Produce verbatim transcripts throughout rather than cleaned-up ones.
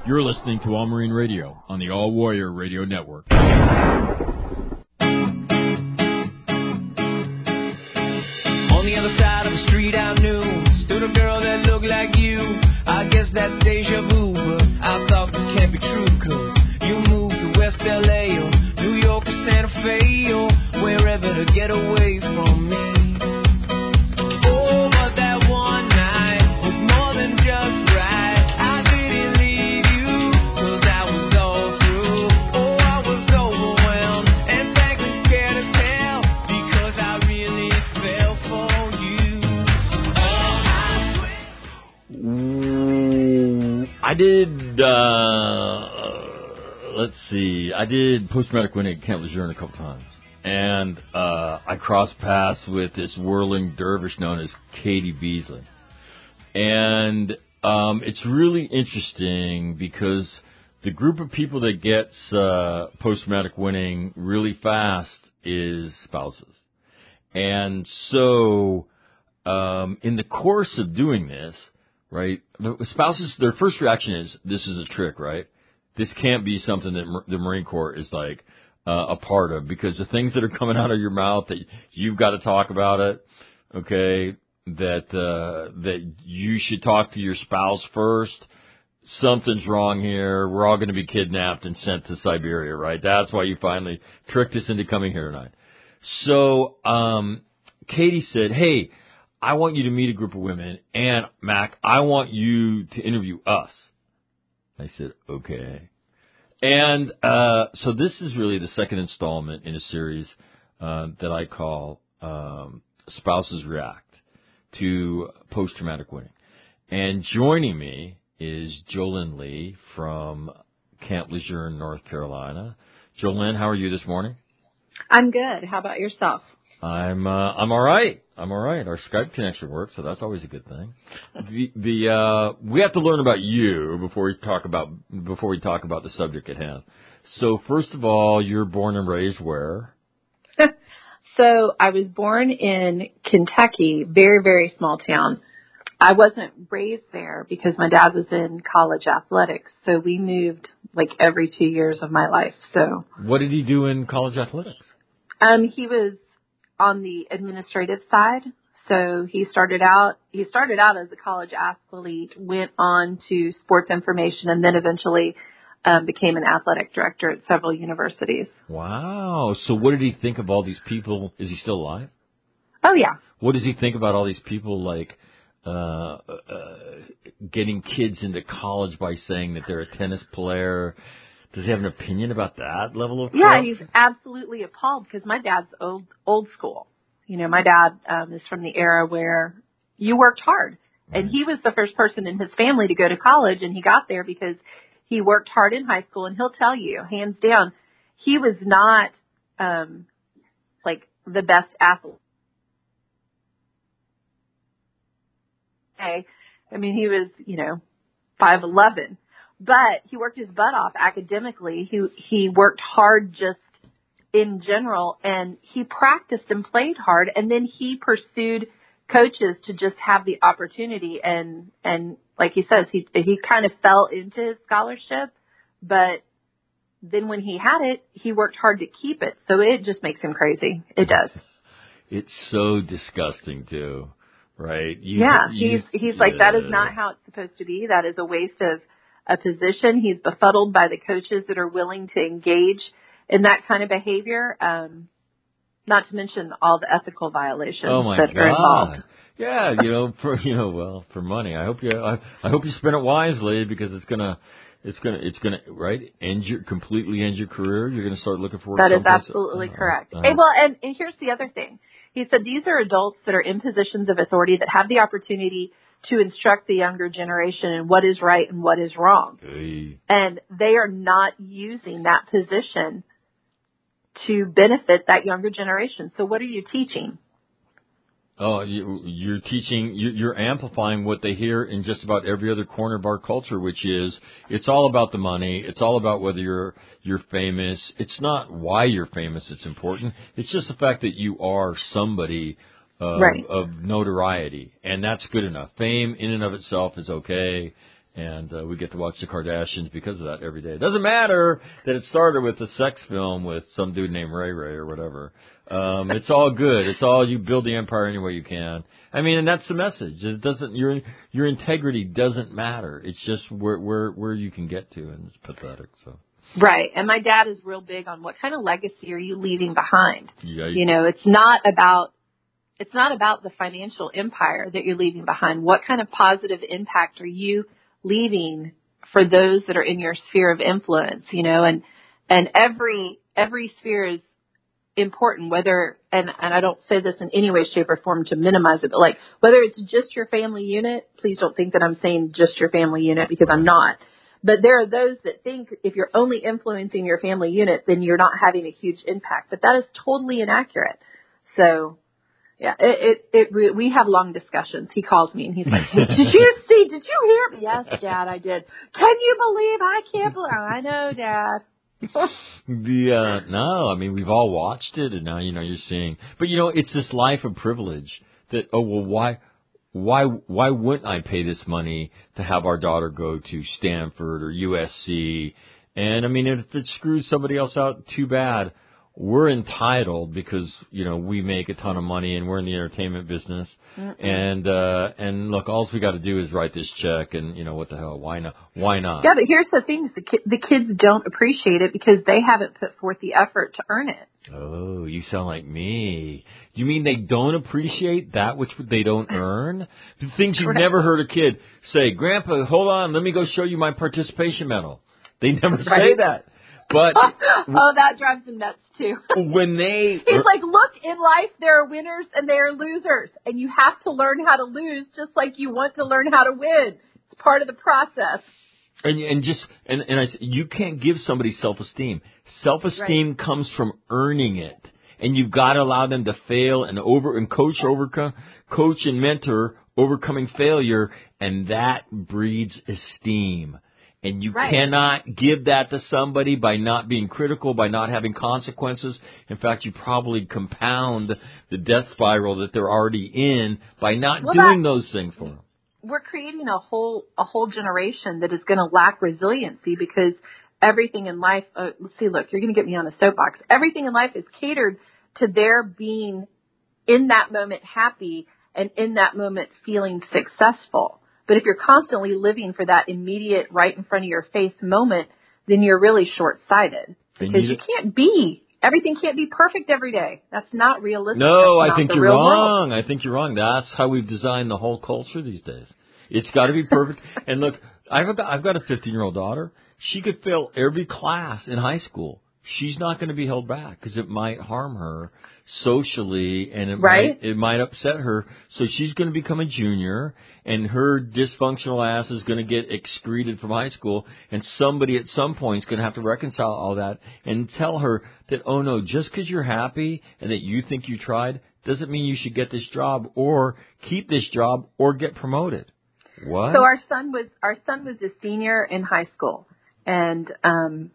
You're listening to All Marine Radio on the All Warrior Radio Network. On the other side of the street I knew stood a girl that looked like you. I guess that's deja vu, but I thought this can't be true, cause you moved to West L A or New York or Santa Fe or wherever to get away from me. Oh, but that one night was more than just right. I didn't leave you, cause I was all through. Oh, I was overwhelmed and frankly scared to tell, because I really fell for you. Oh, I swear. I did, uh, let's see, I did post-traumatic winning at Camp Lejeune a couple times. And uh, I crossed paths with this whirling dervish known as Katie Beasley. And um, it's really interesting because the group of people that gets uh, post-traumatic winning really fast is spouses. And so um, in the course of doing this, right, the spouses, their first reaction is, this is a trick, right? This can't be something that the Marine Corps is like, Uh, a part of, because the things that are coming out of your mouth that you've got to talk about it, okay, that uh, that you should talk to your spouse first. Something's wrong here. We're all going to be kidnapped and sent to Siberia, right? That's why you finally tricked us into coming here tonight. So um, Katie said, hey, I want you to meet a group of women, and Mac, I want you to interview us. I said, okay. And uh, so this is really the second installment in a series uh, that I call um, Spouses React to Post-Traumatic Winning. And joining me is Jolynn Lee from Camp Lejeune, North Carolina. Jolynn, how are you this morning? I'm good. How about yourself? I'm uh, I'm all right. I'm all right. Our Skype connection works, so that's always a good thing. The the uh, we have to learn about you before we talk about before we talk about the subject at hand. So first of all, you're born and raised where? So I was born in Kentucky, very very small town. I wasn't raised there because my dad was in college athletics, so we moved like every two years of my life. So what did he do in college athletics? Um, he was on the administrative side. So he started out, he started out as a college athlete, went on to sports information, and then eventually um, became an athletic director at several universities. Wow. So what did he think of all these people? Is he still alive? Oh, yeah. What does he think about all these people, like, uh, uh, getting kids into college by saying that they're a tennis player? Does he have an opinion about that level of Yeah, corruption? he's absolutely appalled because my dad's old old school. You know, my dad um, is from the era where you worked hard. And he was the first person in his family to go to college, and he got there because he worked hard in high school. And he'll tell you, hands down, he was not um, like the best athlete. Okay. I mean, he was, you know, five eleven. But he worked his butt off academically. He he worked hard just in general, and he practiced and played hard. And then he pursued coaches to just have the opportunity. And, and like he says, he he kind of fell into his scholarship. But then when he had it, he worked hard to keep it. So it just makes him crazy. It does. It's so disgusting, too, right? You, yeah, you, he's he's like, yeah. that is not how it's supposed to be. That is a waste of a position. He's befuddled by the coaches that are willing to engage in that kind of behavior, um, not to mention all the ethical violations oh my that God. are involved. Yeah, you know, for you know, well, for money. I hope you, I, I hope you spend it wisely because it's gonna, it's gonna, it's gonna, right? End your completely end your career. You're gonna start looking for that is someplace. absolutely uh, correct. Uh, hey, well, and, and here's the other thing. He said these are adults that are in positions of authority that have the opportunity to instruct the younger generation in what is right and what is wrong. Hey. And they are not using that position to benefit that younger generation. So what are you teaching? Oh, you, you're teaching, you, you're amplifying what they hear in just about every other corner of our culture, which is it's all about the money. It's all about whether you're you're famous. It's not why you're famous that's important. It's just the fact that you are somebody uh, right. of notoriety, and that's good enough. Fame in and of itself is okay, And uh, we get to watch the Kardashians because of that every day. It doesn't matter that it started with a sex film with some dude named Ray Ray or whatever. Um, it's all good. It's all you build the empire any way you can. I mean, and that's the message. It doesn't your your integrity doesn't matter. It's just where where where you can get to, and it's pathetic. So. Right. And my dad is real big on what kind of legacy are you leaving behind? Yeah. You know, it's not about it's not about the financial empire that you're leaving behind. What kind of positive impact are you leaving for those that are in your sphere of influence, you know, and, and every, every sphere is important, whether, and, and I don't say this in any way, shape or form to minimize it, but like whether it's just your family unit, please don't think that I'm saying just your family unit because I'm not. But there are those that think if you're only influencing your family unit, then you're not having a huge impact, but that is totally inaccurate. So, yeah, it, it, it, we have long discussions. He calls me and he's like, hey, did you see, did you hear me? Yes, Dad, I did. Can you believe I can't believe, I know, Dad. the, uh, no, I mean, we've all watched it and now, you know, you're seeing, but you know, it's this life of privilege that, oh, well, why, why, why wouldn't I pay this money to have our daughter go to Stanford or U S C? And I mean, if it screws somebody else out, too bad. We're entitled because, you know, we make a ton of money and we're in the entertainment business. Mm-mm. And, uh, and look, all we got to do is write this check and, you know, what the hell? Why not? Why not? Yeah, but here's the thing. The, ki- the kids don't appreciate it because they haven't put forth the effort to earn it. Oh, you sound like me. You mean they don't appreciate that which they don't earn? The things you've never heard a kid say, Grandpa, hold on, let me go show you my participation medal. They never right. say that. But oh, that drives them nuts too. When they He's like, look, in life there are winners and there are losers, and you have to learn how to lose just like you want to learn how to win. It's part of the process. And and just and and I you can't give somebody self-esteem. Self-esteem right. comes from earning it, and you've got to allow them to fail and over and coach overcome, coach and mentor overcoming failure, and that breeds esteem. And you right. cannot give that to somebody by not being critical, by not having consequences. In fact, you probably compound the death spiral that they're already in by not well, doing that, those things for them. We're creating a whole a whole generation that is going to lack resiliency because everything in life, uh, let's see, look, you're going to get me on a soapbox. Everything in life is catered to their being in that moment happy and in that moment feeling successful. But if you're constantly living for that immediate right in front of your face moment, then you're really short-sighted because you, you can't be, everything can't be perfect every day. That's not realistic. No, That's I think you're wrong. World. I think you're wrong. That's how we've designed the whole culture these days. It's got to be perfect. And look, I've got, I've got a fifteen-year-old daughter. She could fail every class in high school. She's not going to be held back because it might harm her socially and it right? might it might upset her. So she's going to become a junior, and her dysfunctional ass is going to get excreted from high school, and somebody at some point is going to have to reconcile all that and tell her that, oh no, just because you're happy and that you think you tried doesn't mean you should get this job or keep this job or get promoted. What? So our son was our son was a senior in high school, and um.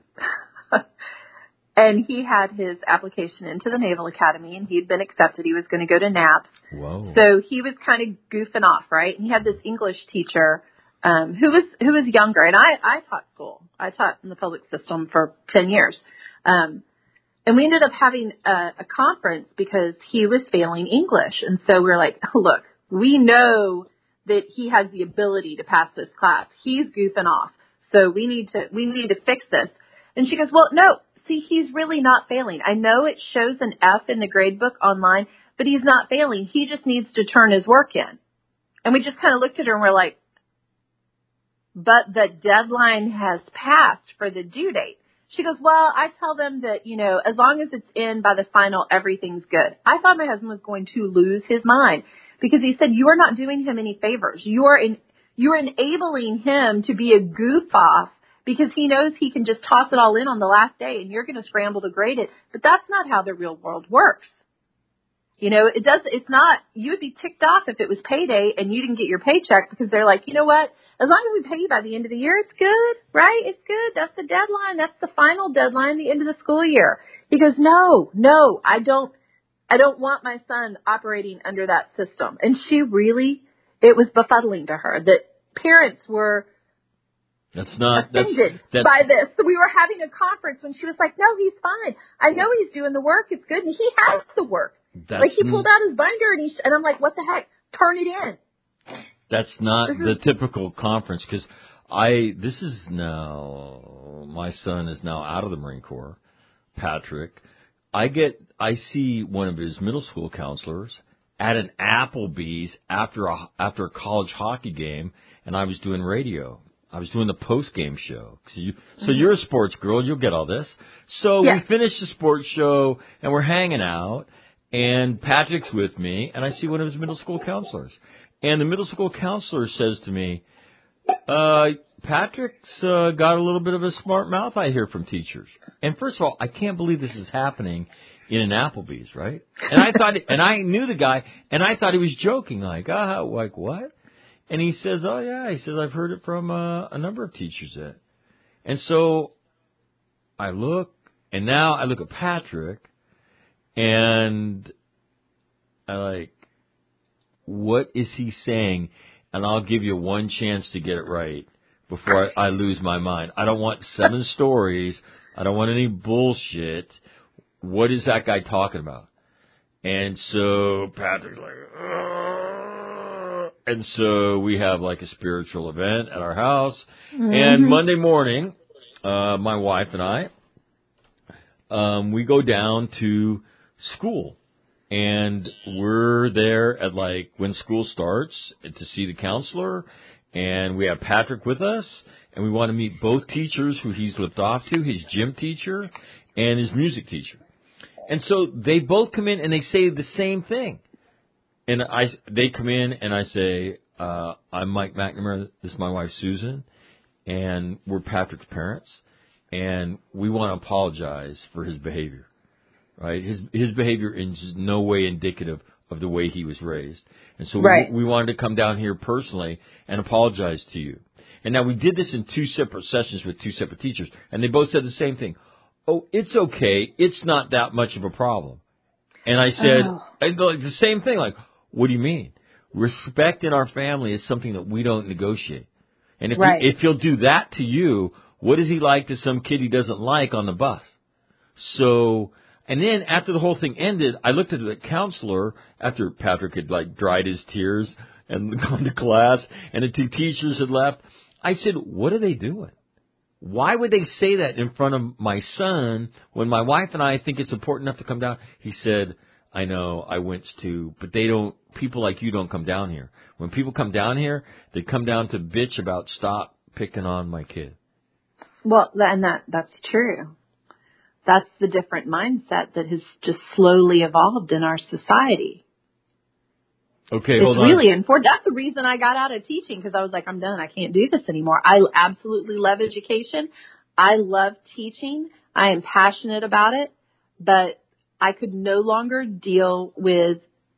And he had his application into the Naval Academy, and he'd been accepted. He was going to go to N A P S. Whoa. So he was kind of goofing off, right? And he had this English teacher um, who was who was younger. And I, I taught school. I taught in the public system for ten years. Um, and we ended up having a, a conference because he was failing English. And so we were like, look, we know that he has the ability to pass this class. He's goofing off. So we need to we need to fix this. And she goes, well, no. See, he's really not failing. I know it shows an F in the grade book online, but he's not failing. He just needs to turn his work in. And we just kind of looked at her and we're like, but the deadline has passed for the due date. She goes, well, I tell them that, you know, as long as it's in by the final, everything's good. I thought my husband was going to lose his mind because he said, you are not doing him any favors. You are in, you are enabling him to be a goof off because he knows he can just toss it all in on the last day and you're going to scramble to grade it. But that's not how the real world works. You know, it does, it's not, you would be ticked off if it was payday and you didn't get your paycheck because they're like, you know what? As long as we pay you by the end of the year, it's good, right? It's good. That's the deadline. That's the final deadline, the end of the school year. He goes, no, no, I don't, I don't want my son operating under that system. And she really, it was befuddling to her that parents were That's not offended that's, that's, by this. So we were having a conference when she was like, "No, he's fine. I know he's doing the work. It's good, and he has the work." Like he pulled out his binder, and he sh- and I'm like, "What the heck? Turn it in." That's not this the is, typical conference because I. This is now my son is now out of the Marine Corps, Patrick. I get I see one of his middle school counselors at an Applebee's after a after a college hockey game, and I was doing radio. I was doing the post game show. So, you, so mm-hmm. you're a sports girl, you'll get all this. So yeah. we finished the sports show, and we're hanging out, and Patrick's with me, and I see one of his middle school counselors. And the middle school counselor says to me, uh, Patrick's uh, got a little bit of a smart mouth, I hear from teachers. And first of all, I can't believe this is happening in an Applebee's, right? And I thought, and I knew the guy, and I thought he was joking, like, ah, like what? And he says, oh yeah, he says, I've heard it from uh, a number of teachers that. And so I look, and now I look at Patrick, and I like, what is he saying? And I'll give you one chance to get it right before I, I lose my mind. I don't want seven stories. I don't want any bullshit. What is that guy talking about? And so Patrick's like, Ugh. And so we have like a spiritual event at our house. Mm-hmm. And Monday morning, uh, my wife and I, um, we go down to school. And we're there at like when school starts to see the counselor, and we have Patrick with us, and we want to meet both teachers who he's lived off to, his gym teacher and his music teacher. And so they both come in and they say the same thing. And I, they come in and I say, uh, I'm Mike McNamara, this is my wife Susan, and we're Patrick's parents, and we want to apologize for his behavior. Right, his his behavior is no way indicative of the way he was raised, and so right. we, we wanted to come down here personally and apologize to you. And now we did this in two separate sessions with two separate teachers, and they both said the same thing. Oh, it's okay, it's not that much of a problem. And I said oh. and the same thing. Like, what do you mean? Respect in our family is something that we don't negotiate. And if right. he, if he'll do that to you, what is he like to some kid he doesn't like on the bus? So. And then after the whole thing ended, I looked at the counselor after Patrick had like dried his tears and gone to class and the two teachers had left. I said, what are they doing? Why would they say that in front of my son when my wife and I think it's important enough to come down? He said, I know, I winced too, but they don't, people like you don't come down here. When people come down here, they come down to bitch about stop picking on my kid. Well, and that that's true. That's the different mindset that has just slowly evolved in our society. Okay, it's hold on. It's really important. That's the reason I got out of teaching, because I was like, I'm done. I can't do this anymore. I absolutely love education. I love teaching. I am passionate about it, but I could no longer deal with,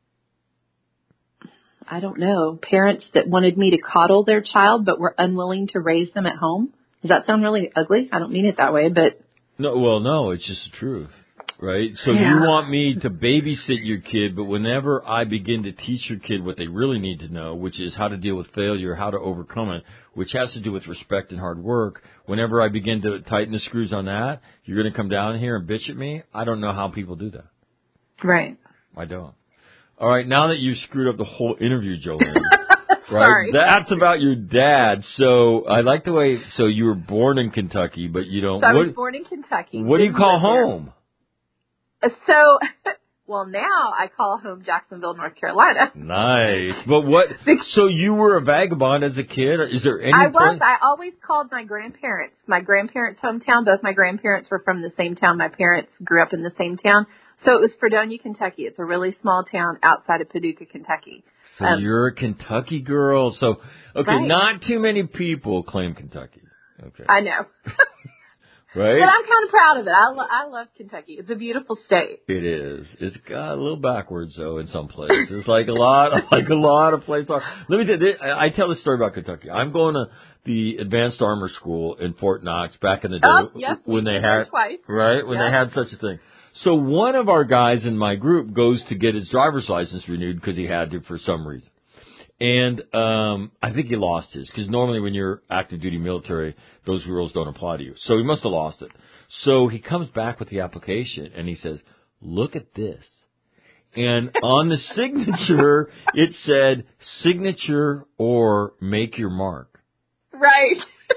I don't know, parents that wanted me to coddle their child but were unwilling to raise them at home. Does that sound really ugly? I don't mean it that way, but... No, well, no, it's just the truth, right? So yeah. you want me to babysit your kid, but whenever I begin to teach your kid what they really need to know, which is how to deal with failure, how to overcome it, which has to do with respect and hard work, whenever I begin to tighten the screws on that, you're going to come down here and bitch at me? I don't know how people do that. Right. I don't. All right, now that you've screwed up the whole interview, Jolene. Right? Sorry. That's about your dad. So I like the way, so you were born in Kentucky, but you don't. So I was what, born in Kentucky. What do you call home? There. So, well, now I call home Jacksonville, North Carolina. Nice. But what, so you were a vagabond as a kid? Or is there any I was. place? I always called my grandparents. My grandparents' hometown, both my grandparents were from the same town. My parents grew up in the same town. So it was Fredonia, Kentucky. It's a really small town outside of Paducah, Kentucky. So um, you're a Kentucky girl. So, okay, right. Not too many people claim Kentucky. Okay. I know. Right? But I'm kind of proud of it. I, lo- I love Kentucky. It's a beautiful state. It is. It's got a little backwards, though, in some places. It's like a lot, like a lot of places are. Let me tell you, I tell this story about Kentucky. I'm going to the Advanced Armor School in Fort Knox back in the day oh, yep, when they had, twice. right, when yep. they had such a thing. So one of our guys in my group goes to get his driver's license renewed because he had to for some reason. And um, I think he lost his, because normally when you're active duty military, those rules don't apply to you. So he must have lost it. So he comes back with the application, and he says, look at this. And on the signature, it said, signature or make your mark. Right.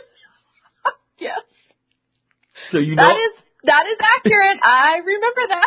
Yes. So you know. That is, that is accurate. I remember that.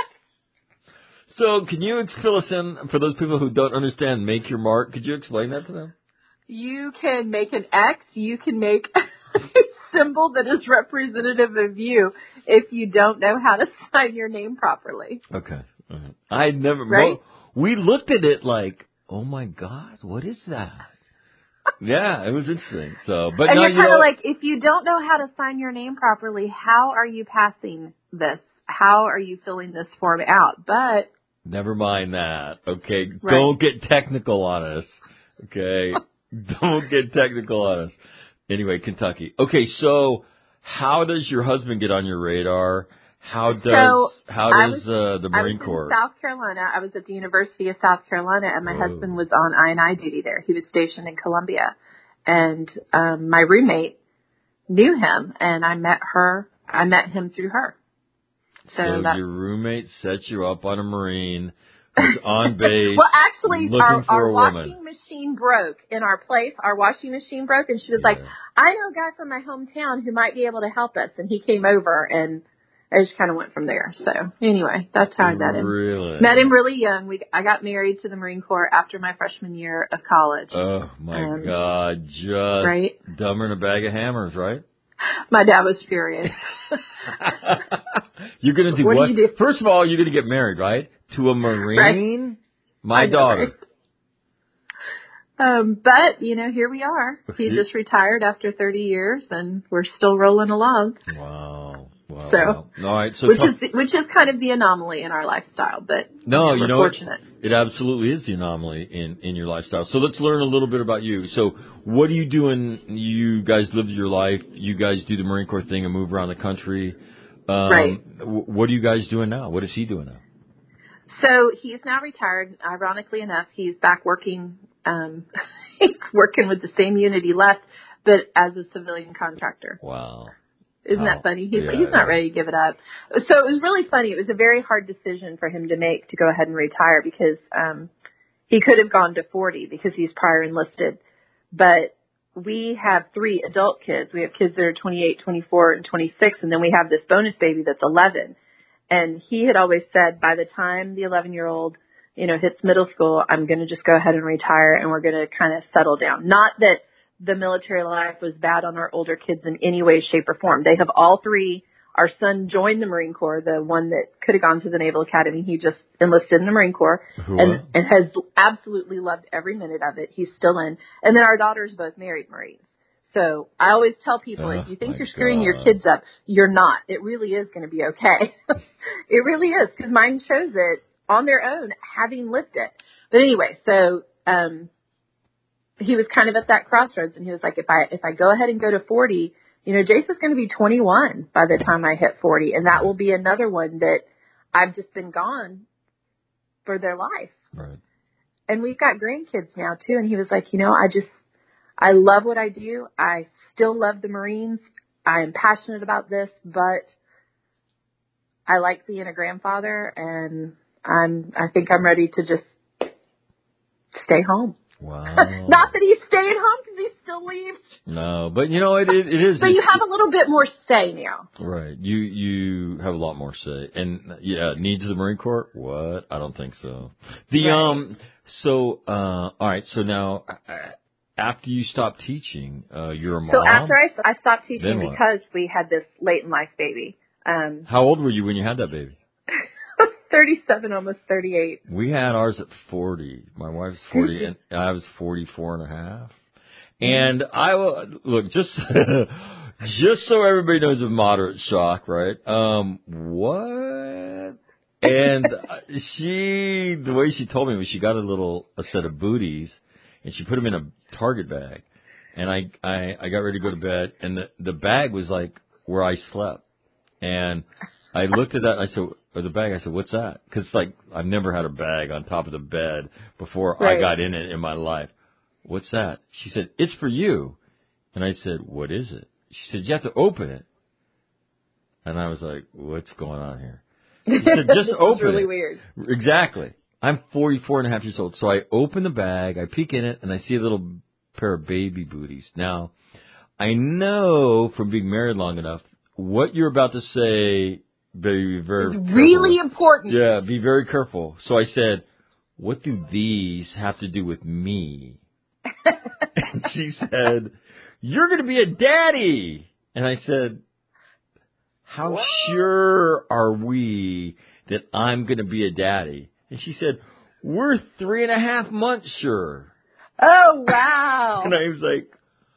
So can you fill us in, for those people who don't understand make your mark, could you explain that to them? You can make an X. You can make a symbol that is representative of you if you don't know how to sign your name properly. Okay. Uh-huh. I never, right? we looked at it like, oh my God, what is that? Yeah, it was interesting. So, but and no, you're you kind of know, like, if you don't know how to sign your name properly, how are you passing this? How are you filling this form out? But never mind that. Okay, right. Don't get technical on us. Okay, don't get technical on us. Anyway, Kentucky. Okay, so how does your husband get on your radar? How does so how does was, uh, the Marine I was Corps? in South Carolina. I was at the University of South Carolina, and my oh. husband was on I and I duty there. He was stationed in Columbia, and um, my roommate knew him, and I met her. I met him through her. So, So that's, your roommate set you up on a Marine who's on base. well, actually, looking our, for our a washing woman. machine broke in our place. Our washing machine broke, and she was Yeah. like, I know a guy from my hometown who might be able to help us. And he came over, and I just kind of went from there. So anyway, that's how I met him. Really? Met him really young. We I got married to the Marine Corps after my freshman year of college. Oh, my um, God. Just right? dumber than a bag of hammers, right? My dad was furious. You're going to do what? what? Do you do? First of all, you're going to get married, right? To a Marine? Right. My know, daughter. Right? Um, but, you know, here we are. He just retired after thirty years, and we're still rolling along. Wow. Wow. So, wow. All right. So which talk, is which is kind of the anomaly in our lifestyle, but no, you know, you know, we're it, fortunate. it absolutely is the anomaly in, in your lifestyle. So let's learn a little bit about you. So what are you doing? You guys live your life. You guys do the Marine Corps thing and move around the country. Um, Right. W- what are you guys doing now? What is he doing now? So he's now retired. Ironically enough, he's back working. Um, he's working with the same unit he left, but as a civilian contractor. Wow. Isn't How, that funny? He's, yeah, he's not yeah. ready to give it up. So it was really funny. It was a very hard decision for him to make to go ahead and retire because um, he could have gone to forty because he's prior enlisted. But we have three adult kids. We have kids that are twenty-eight, twenty-four, and twenty-six, and then we have this bonus baby that's eleven. And he had always said by the time the eleven-year-old, you know, hits middle school, I'm going to just go ahead and retire and we're going to kind of settle down. Not that the military life was bad on our older kids in any way, shape, or form. They have all three. Our son joined the Marine Corps, the one that could have gone to the Naval Academy. He just enlisted in the Marine Corps and, and has absolutely loved every minute of it. He's still in. And then our daughters both married Marines. So I always tell people, oh, if you think you're God. screwing your kids up, you're not. It really is going to be okay. It really is, because mine chose it on their own, having lived it. But anyway, so um, he was kind of at that crossroads, and he was like, if I if I go ahead and go to forty, you know, Jace is going to be twenty-one by the time I hit forty, and that will be another one that I've just been gone for their life. Right. And we've got grandkids now, too, and he was like, you know, I just, I love what I do. I still love the Marines. I am passionate about this, but I like being a grandfather, and I'm, I think I'm ready to just stay home. Wow. Not that he's staying home because he still leaves. No, but you know, it, it, it is. So you have a little bit more say now. Right. You, you have a lot more say. And yeah, needs of the Marine Corps? What? I don't think so. The, Right. um, so, uh, all right. So now, uh, after you stopped teaching, uh, you're a mom. So after I, I stopped Then teaching what? because we had this late in life baby. Um, How old were you when you had that baby? thirty-seven, almost thirty-eight. We had ours at forty. My wife's forty, and I was forty-four and a half. And I will, look, just, just so everybody knows a moderate shock, right? Um, what? And she, the way she told me was she got a little, a set of booties, and she put them in a Target bag. And I, I, I got ready to go to bed, and the, the bag was like where I slept. And I looked at that, and I said, or the bag, I said, what's that? Because, like, I've never had a bag on top of the bed before Right. I got in it in my life. what's that? She said, it's for you. And I said, what is it? She said, you have to open it. And I was like, what's going on here? She said, just open really it. Weird. Exactly. I'm forty-four and a half years old. So I open the bag, I peek in it, and I see a little pair of baby booties. Now, I know from being married long enough, what you're about to say, be very It's really careful. important. Yeah, be very careful. So I said, what do these have to do with me? And she said, you're going to be a daddy. And I said, how what? Sure are we that I'm going to be a daddy? And she said, we're three and a half months sure. Oh, wow. And I was like,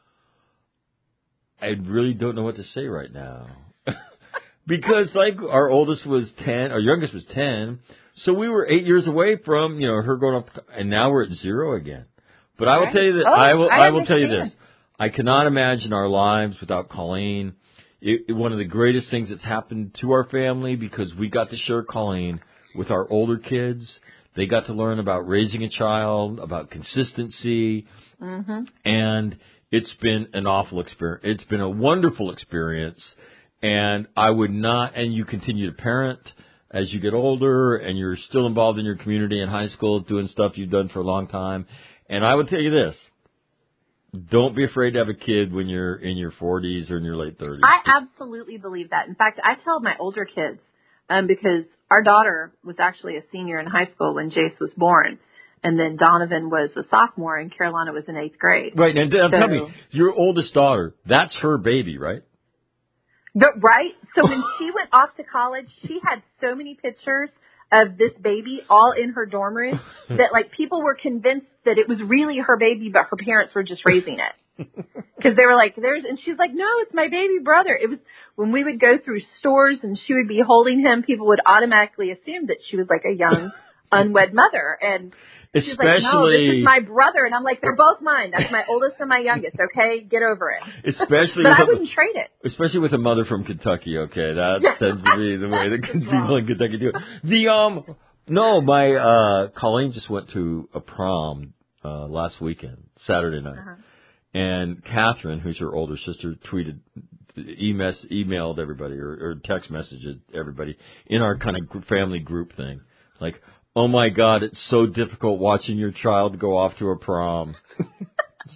I really don't know what to say right now. Because, like, our oldest was ten, our youngest was ten, so we were eight years away from, you know, her going up, and now we're at zero again. But I will right. tell you that, oh, I will I, I will tell you understand. this. I cannot imagine our lives without Colleen. It, it, one of the greatest things that's happened to our family, because we got to share Colleen with our older kids. They got to learn about raising a child, about consistency, mm-hmm. and it's been an awful experience. It's been a wonderful experience, and I would not, and you continue to parent as you get older, and you're still involved in your community in high school, doing stuff you've done for a long time. And I would tell you this, don't be afraid to have a kid when you're in your forties or in your late thirties. I absolutely believe that. In fact, I tell my older kids, um, because our daughter was actually a senior in high school when Jace was born. And then Donovan was a sophomore and Carolina was in eighth grade. Right. And uh, so, tell me, your oldest daughter, that's her baby, right? But, right? So when she went off to college, she had so many pictures of this baby all in her dorm room that, like, people were convinced that it was really her baby, but her parents were just raising it. Because they were like, there's, and she's like, no, it's my baby brother. It was, when we would go through stores and she would be holding him, people would automatically assume that she was like a young, unwed mother. And she's like, no, this is my brother. And I'm like, they're both mine. That's my oldest and my youngest, okay? Get over it. Especially but with I a, wouldn't trade it. Especially with a mother from Kentucky, okay? That tends to be the way that people in Kentucky do it. The, um, no, my, uh, Colleen just went to a prom, uh, last weekend, Saturday night. Uh-huh. And Catherine, who's her older sister, tweeted, email, emailed everybody or, or text messages everybody in our kind of family group thing. Like, oh my God, it's so difficult watching your child go off to a prom. It's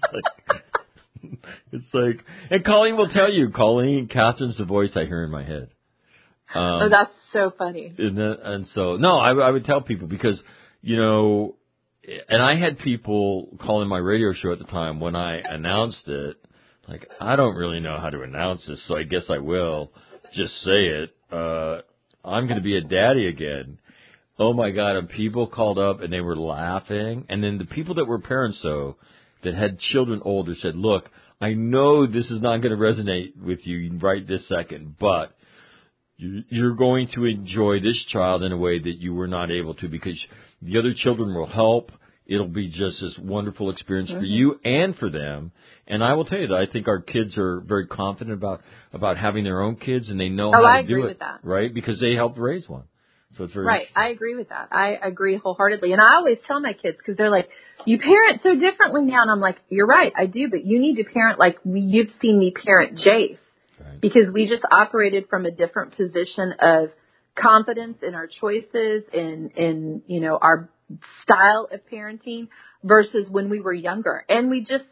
like, it's like, and Colleen will tell you, Colleen, Catherine's the voice I hear in my head. Um, oh, that's so funny. And, that, and so, no, I, I would tell people because, you know, and I had people calling my radio show at the time when I announced it, like, I don't really know how to announce this, so I guess I will just say it. Uh, I'm going to be a daddy again. Oh, my God, and people called up and they were laughing. And then the people that were parents, though, that had children older said, look, I know this is not going to resonate with you right this second, but you're going to enjoy this child in a way that you were not able to because the other children will help. It'll be just this wonderful experience mm-hmm. for you and for them. And I will tell you that I think our kids are very confident about, about having their own kids, and they know oh, how I to do agree it, with that. right? Because they helped raise one. So it's very right. I agree with that. I agree wholeheartedly. And I always tell my kids, because they're like, you parent so differently now. And I'm like, you're right, I do. But you need to parent like we, you've seen me parent Jace. Right. Because we just operated from a different position of confidence in our choices, in, in you know, our style of parenting versus when we were younger. And we just,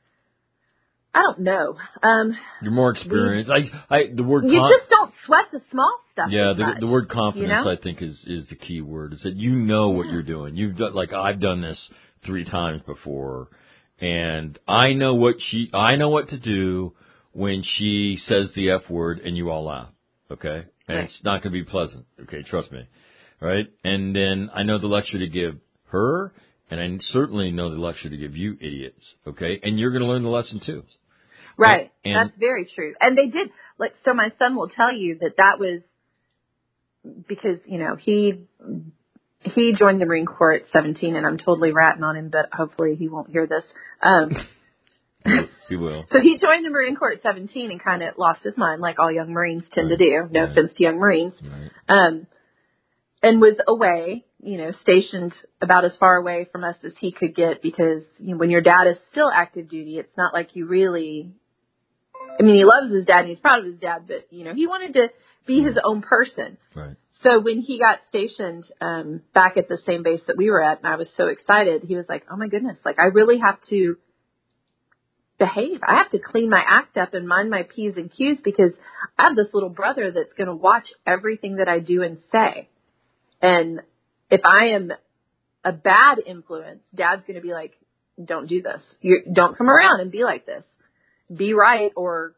I don't know. Um, You're more experienced. We, I, I, the word you con- just don't sweat the small stuff. Yeah, as the, much, the word confidence, you know? I think, is is the key word. Is that you know yeah. what you're doing. You've done like I've done this three times before, and I know what she, I know what to do when she says the F word, and you all laugh. Okay, and right. it's not going to be pleasant. Okay, trust me. Right, and then I know the lecture to give her, and I certainly know the lecture to give you idiots. Okay, and you're going to learn the lesson too. Right. And, and that's very true. And they did, like, so my son will tell you that that was because, you know, he, he joined the Marine Corps at seventeen, and I'm totally ratting on him, but hopefully he won't hear this. Um, he will. So he joined the Marine Corps at seventeen and kind of lost his mind, like all young Marines tend right. to do. No right. offense to young Marines. Right. Um, and was away you know, stationed about as far away from us as he could get because you know, when your dad is still active duty, it's not like you really, I mean, he loves his dad and he's proud of his dad, but, you know, he wanted to be his own person. Right. So when he got stationed um, back at the same base that we were at, and I was so excited, he was like, oh, my goodness, like I really have to behave. I have to clean my act up and mind my P's and Q's because I have this little brother that's going to watch everything that I do and say. And if I am a bad influence, Dad's going to be like, don't do this. You don't come around and be like this. Be right or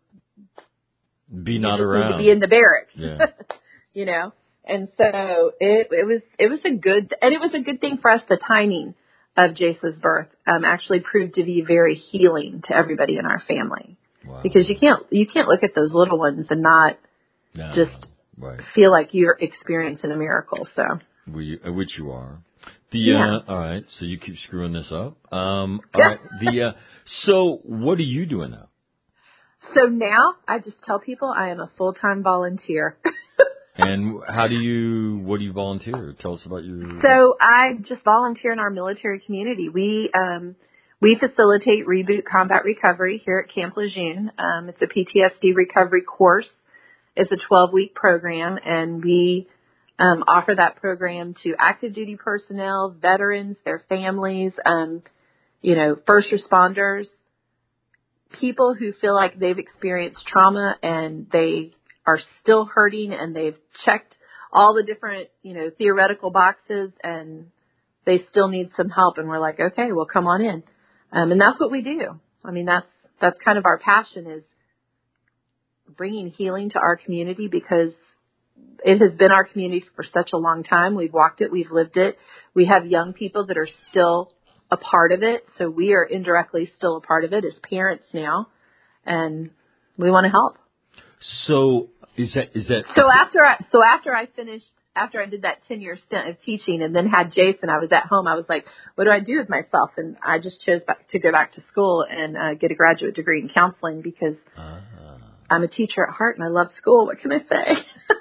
be not around. Need to be in the barracks. Yeah. You know? And so it, it was, it was a good, and it was a good thing for us. The timing of Jace's birth um, actually proved to be very healing to everybody in our family. Wow. Because you can't, you can't look at those little ones and not no, just right. feel like you're experiencing a miracle. So, we, which you are. The yeah. uh, all right. So you keep screwing this up. Um, all right. The uh, so what are you doing now? So now I just tell people I am a full-time volunteer. And how do you, what do you volunteer? Tell us about your... So I just volunteer in our military community. We, um, we facilitate Reboot Combat Recovery here at Camp Lejeune. Um, it's a P T S D recovery course. It's a twelve-week program, and we um, offer that program to active duty personnel, veterans, their families, um, you know, first responders, people who feel like they've experienced trauma and they are still hurting and they've checked all the different, you know, theoretical boxes and they still need some help. And we're like, okay, well, come on in. Um, and that's what we do. I mean, that's, that's kind of our passion is bringing healing to our community because it has been our community for such a long time. We've walked it. We've lived it. We have young people that are still a part of it. So we are indirectly still a part of it as parents now. And we want to help. So is that is that so after I so after I finished after I did that ten year stint of teaching and then had Jason, I was at home. I was like, what do I do with myself? And I just chose back to go back to school and uh, get a graduate degree in counseling because uh, I'm a teacher at heart and I love school. What can I say?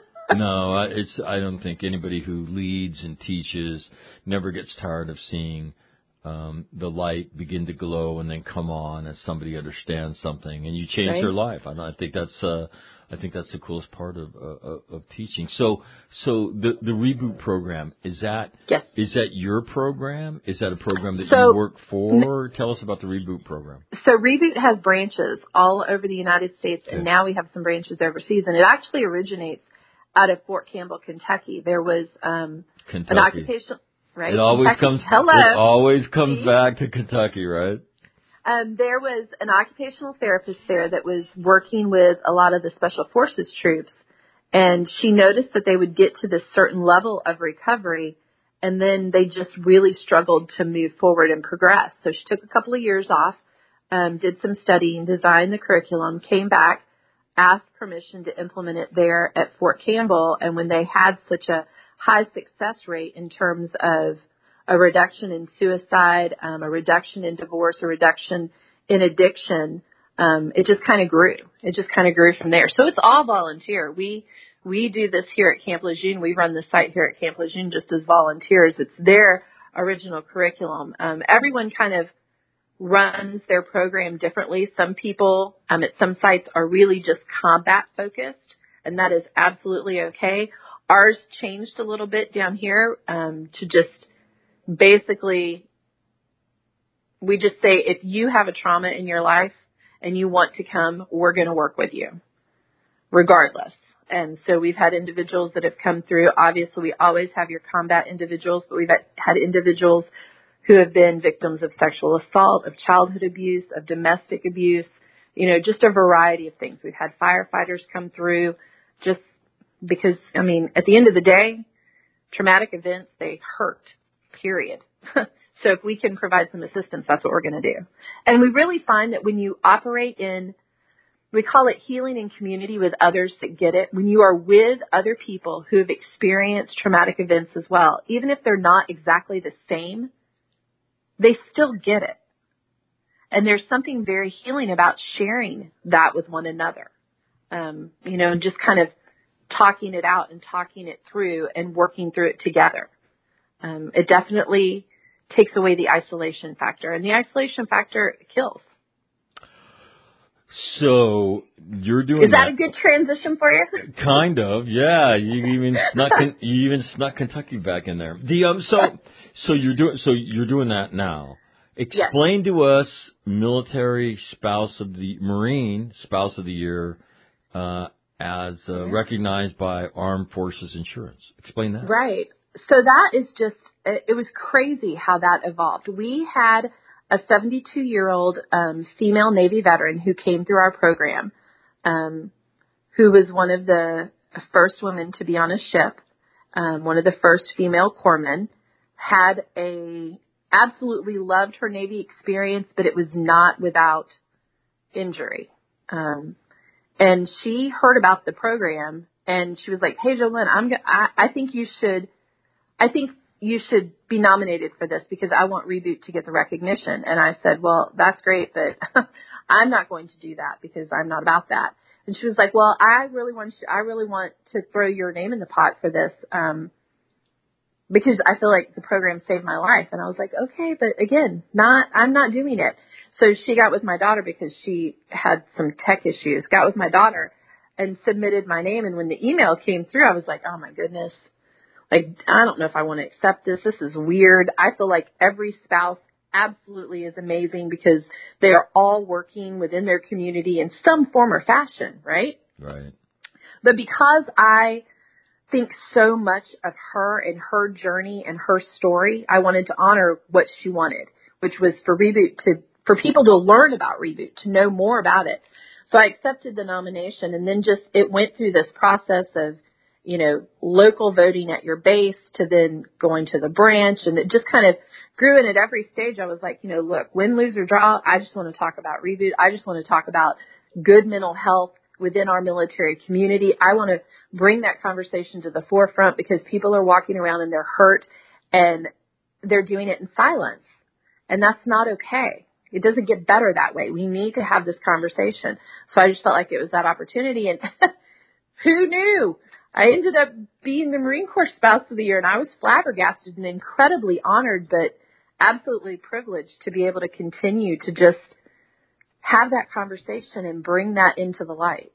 No, it's I don't think anybody who leads and teaches never gets tired of seeing um, the light begin to glow and then come on as somebody understands something and you change right. their life. I, I think that's uh, I think that's the coolest part of uh, of teaching. So so the the Reboot program is that yes. is that your program? Is that a program that so, you work for? N- Tell us about the Reboot program. So Reboot has branches all over the United States, and okay. now we have some branches overseas. And it actually originates out of Fort Campbell, Kentucky. There was um, Kentucky. an occupational. Right? It always Kentucky. comes. Hello. It always comes See? back to Kentucky, right? Um, there was an occupational therapist there that was working with a lot of the Special Forces troops, and she noticed that they would get to this certain level of recovery, and then they just really struggled to move forward and progress. So she took a couple of years off, um, did some studying, designed the curriculum, came back, asked permission to implement it there at Fort Campbell, and when they had such a high success rate in terms of a reduction in suicide, um, a reduction in divorce, a reduction in addiction, um, it just kind of grew. It just kind of grew from there. So it's all volunteer. We we do this here at Camp Lejeune. We run the site here at Camp Lejeune just as volunteers. It's their original curriculum. Um, everyone kind of runs their program differently. Some people um, at some sites are really just combat focused, and that is absolutely okay. Ours changed a little bit down here um, to just basically, we just say, if you have a trauma in your life and you want to come, we're going to work with you, regardless. And so we've had individuals that have come through. Obviously, we always have your combat individuals, but we've had individuals who have been victims of sexual assault, of childhood abuse, of domestic abuse, you know, just a variety of things. We've had firefighters come through just because, I mean, at the end of the day, traumatic events, they hurt. Period. So if we can provide some assistance, that's what we're going to do. And we really find that when you operate in, we call it healing in community with others that get it, when you are with other people who have experienced traumatic events as well, even if they're not exactly the same, they still get it. And there's something very healing about sharing that with one another, um, you know, and just kind of talking it out and talking it through and working through it together. Um, it definitely takes away the isolation factor, and the isolation factor kills. So you're doing Is that, that a good transition for you? kind of, yeah. You even snuck you even snuck Kentucky back in there. The um, so so you're doing so you're doing that now. Explain Yes. to us military spouse of the Marine spouse of the year uh, as uh, Yeah. recognized by Armed Forces Insurance. Explain that. Right. So that is just, it was crazy how that evolved. We had a seventy-two-year-old um, female Navy veteran who came through our program, um, who was one of the first women to be on a ship, um, one of the first female corpsmen, had a, absolutely loved her Navy experience, but it was not without injury. Um, and she heard about the program, and she was like, "Hey, Jolynn, I'm, go- I, I think you should, I think you should be nominated for this because I want Reboot to get the recognition." And I said, "Well, that's great, but I'm not going to do that because I'm not about that." And she was like, "Well, I really want you, I really want to throw your name in the pot for this, um, because I feel like the program saved my life." And I was like, "Okay, but again, not, I'm not doing it." So she got with my daughter because she had some tech issues, got with my daughter and submitted my name. And when the email came through, I was like, "Oh my goodness. Like, I don't know if I want to accept this. This is weird." I feel like every spouse absolutely is amazing because they are all working within their community in some form or fashion, right? Right. But because I think so much of her and her journey and her story, I wanted to honor what she wanted, which was for Reboot to, for people to learn about Reboot, to know more about it. So I accepted the nomination, and then just, it went through this process of, you know, local voting at your base to then going to the branch. And it just kind of grew. And at every stage I was like, you know, look, win, lose or draw, I just want to talk about Reboot. I just want to talk about good mental health within our military community. I want to bring that conversation to the forefront because people are walking around and they're hurt and they're doing it in silence. And that's not okay. It doesn't get better that way. We need to have this conversation. So I just felt like it was that opportunity. And who knew? I ended up being the Marine Corps Spouse of the Year, and I was flabbergasted and incredibly honored, but absolutely privileged to be able to continue to just have that conversation and bring that into the light.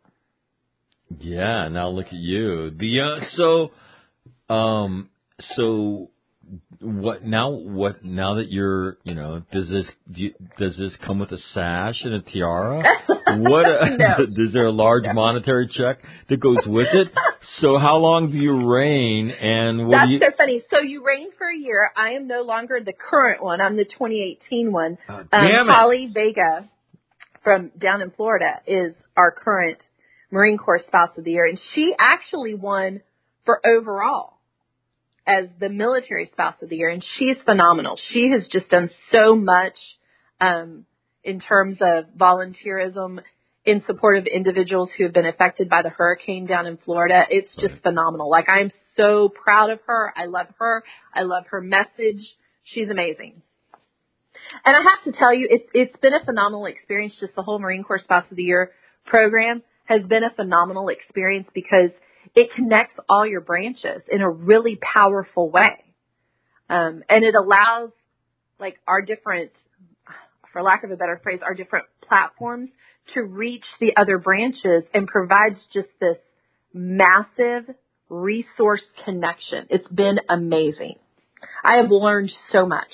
Yeah. Now look at you. The uh, so um so what now? What now that you're you know does this do you, does this come with a sash and a tiara? What a, No. is there a large No. monetary check that goes with it? So how long do you reign, and what That's do you? so funny. So you reign for a year. I am no longer the current one. I'm the twenty eighteen one. Oh, Um, damn it. Holly Vega from down in Florida is our current Marine Corps Spouse of the Year, and she actually won for overall as the military spouse of the year, and she's phenomenal. She has just done so much um, in terms of volunteerism in support of individuals who have been affected by the hurricane down in Florida. It's just Right. phenomenal. Like, I'm so proud of her. I love her. I love her message. She's amazing. And I have to tell you, it's it's been a phenomenal experience. Just the whole Marine Corps Spouse of the Year program has been a phenomenal experience because it connects all your branches in a really powerful way. Um, and it allows, like, our different, for lack of a better phrase, our different platforms to reach the other branches and provides just this massive resource connection. It's been amazing. I have learned so much.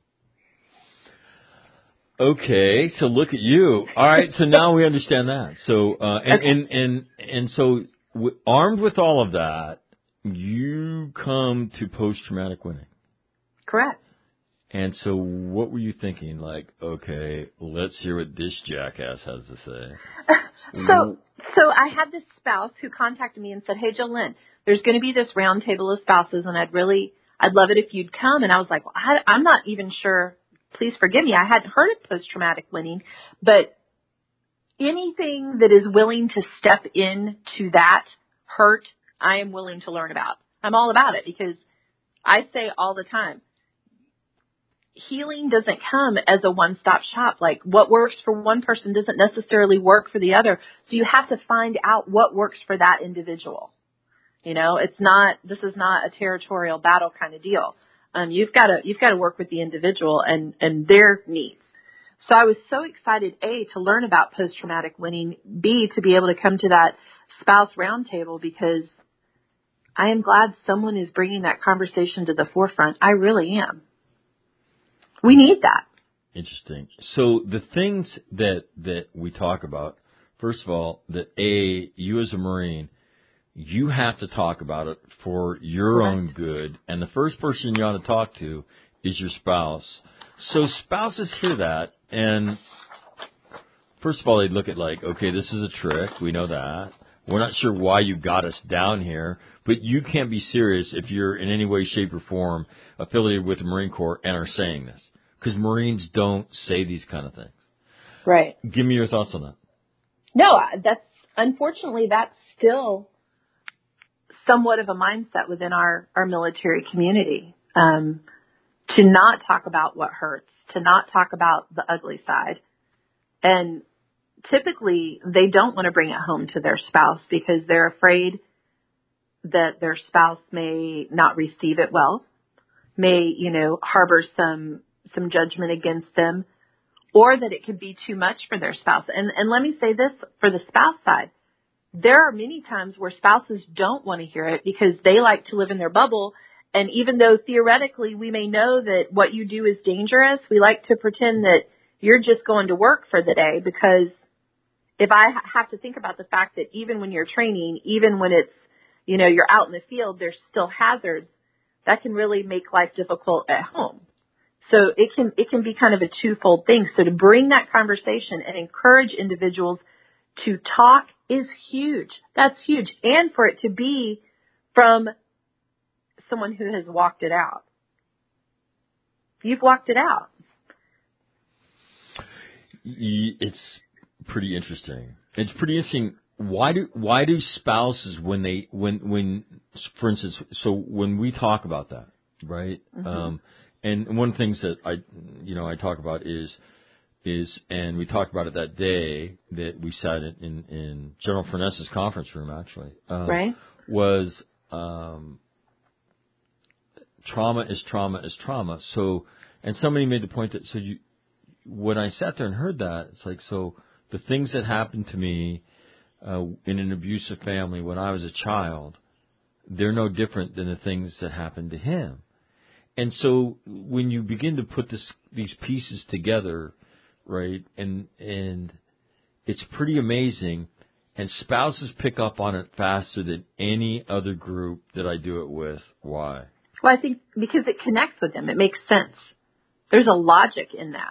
Okay, so look at you. All right, so now we understand that. So, uh, and, Okay. and, and, and so w- armed with all of that, you come to post-traumatic winning. Correct. And so what were you thinking? Like, okay, let's hear what this jackass has to say. So, so I had this spouse who contacted me and said, "Hey, Jolynn, there's going to be this round table of spouses, and I'd really, I'd love it if you'd come." And I was like, well, I, I'm not even sure. Please forgive me. I hadn't heard of post-traumatic winning, but anything that is willing to step into that hurt, I am willing to learn about. I'm all about it because I say all the time, healing doesn't come as a one-stop shop. Like, what works for one person doesn't necessarily work for the other. So you have to find out what works for that individual. You know, it's not, this is not a territorial battle kind of deal. Um, you've got to you've got to work with the individual and, and their needs. So I was so excited, A, to learn about post-traumatic winning, B, to be able to come to that spouse roundtable, because I am glad someone is bringing that conversation to the forefront. I really am. We need that. Interesting. So the things that, that we talk about, first of all, that A, you as a Marine, you have to talk about it for your Correct. own good. And the first person you ought to talk to is your spouse. So spouses hear that, and first of all, they'd look at like, okay, this is a trick. We know that. We're not sure why you got us down here, but you can't be serious if you're in any way, shape, or form affiliated with the Marine Corps and are saying this, because Marines don't say these kind of things. Right. Give me your thoughts on that. No, that's unfortunately that's still somewhat of a mindset within our, our military community, um, to not talk about what hurts, to not talk about the ugly side. And typically they don't want to bring it home to their spouse because they're afraid that their spouse may not receive it well, may, you know, harbor some, some judgment against them, or that it could be too much for their spouse. And, and let me say this for the spouse side. There are many times where spouses don't want to hear it because they like to live in their bubble. And even though theoretically we may know that what you do is dangerous, we like to pretend that you're just going to work for the day, because if I have to think about the fact that even when you're training, even when it's, you know, you're out in the field, there's still hazards, that can really make life difficult at home. So it can, it can be kind of a twofold thing. So to bring that conversation and encourage individuals to talk is huge. That's huge. And for it to be from someone who has walked it out. You've walked it out. It's pretty interesting. It's pretty interesting. Why do why do spouses, when they when when for instance, so when we talk about that, right? Mm-hmm. Um, and one of the things that I you know I talk about is is and we talked about it that day that we sat in in General Furness's conference room, actually, um, right? Was um, trauma is trauma is trauma. So, and somebody made the point that so you. When I sat there and heard that, it's like, so the things that happened to me uh, in an abusive family when I was a child, they're no different than the things that happened to him. And so when you begin to put this, these pieces together, right, and and it's pretty amazing, and spouses pick up on it faster than any other group that I do it with. Why? Well, I think because it connects with them. It makes sense. There's a logic in that.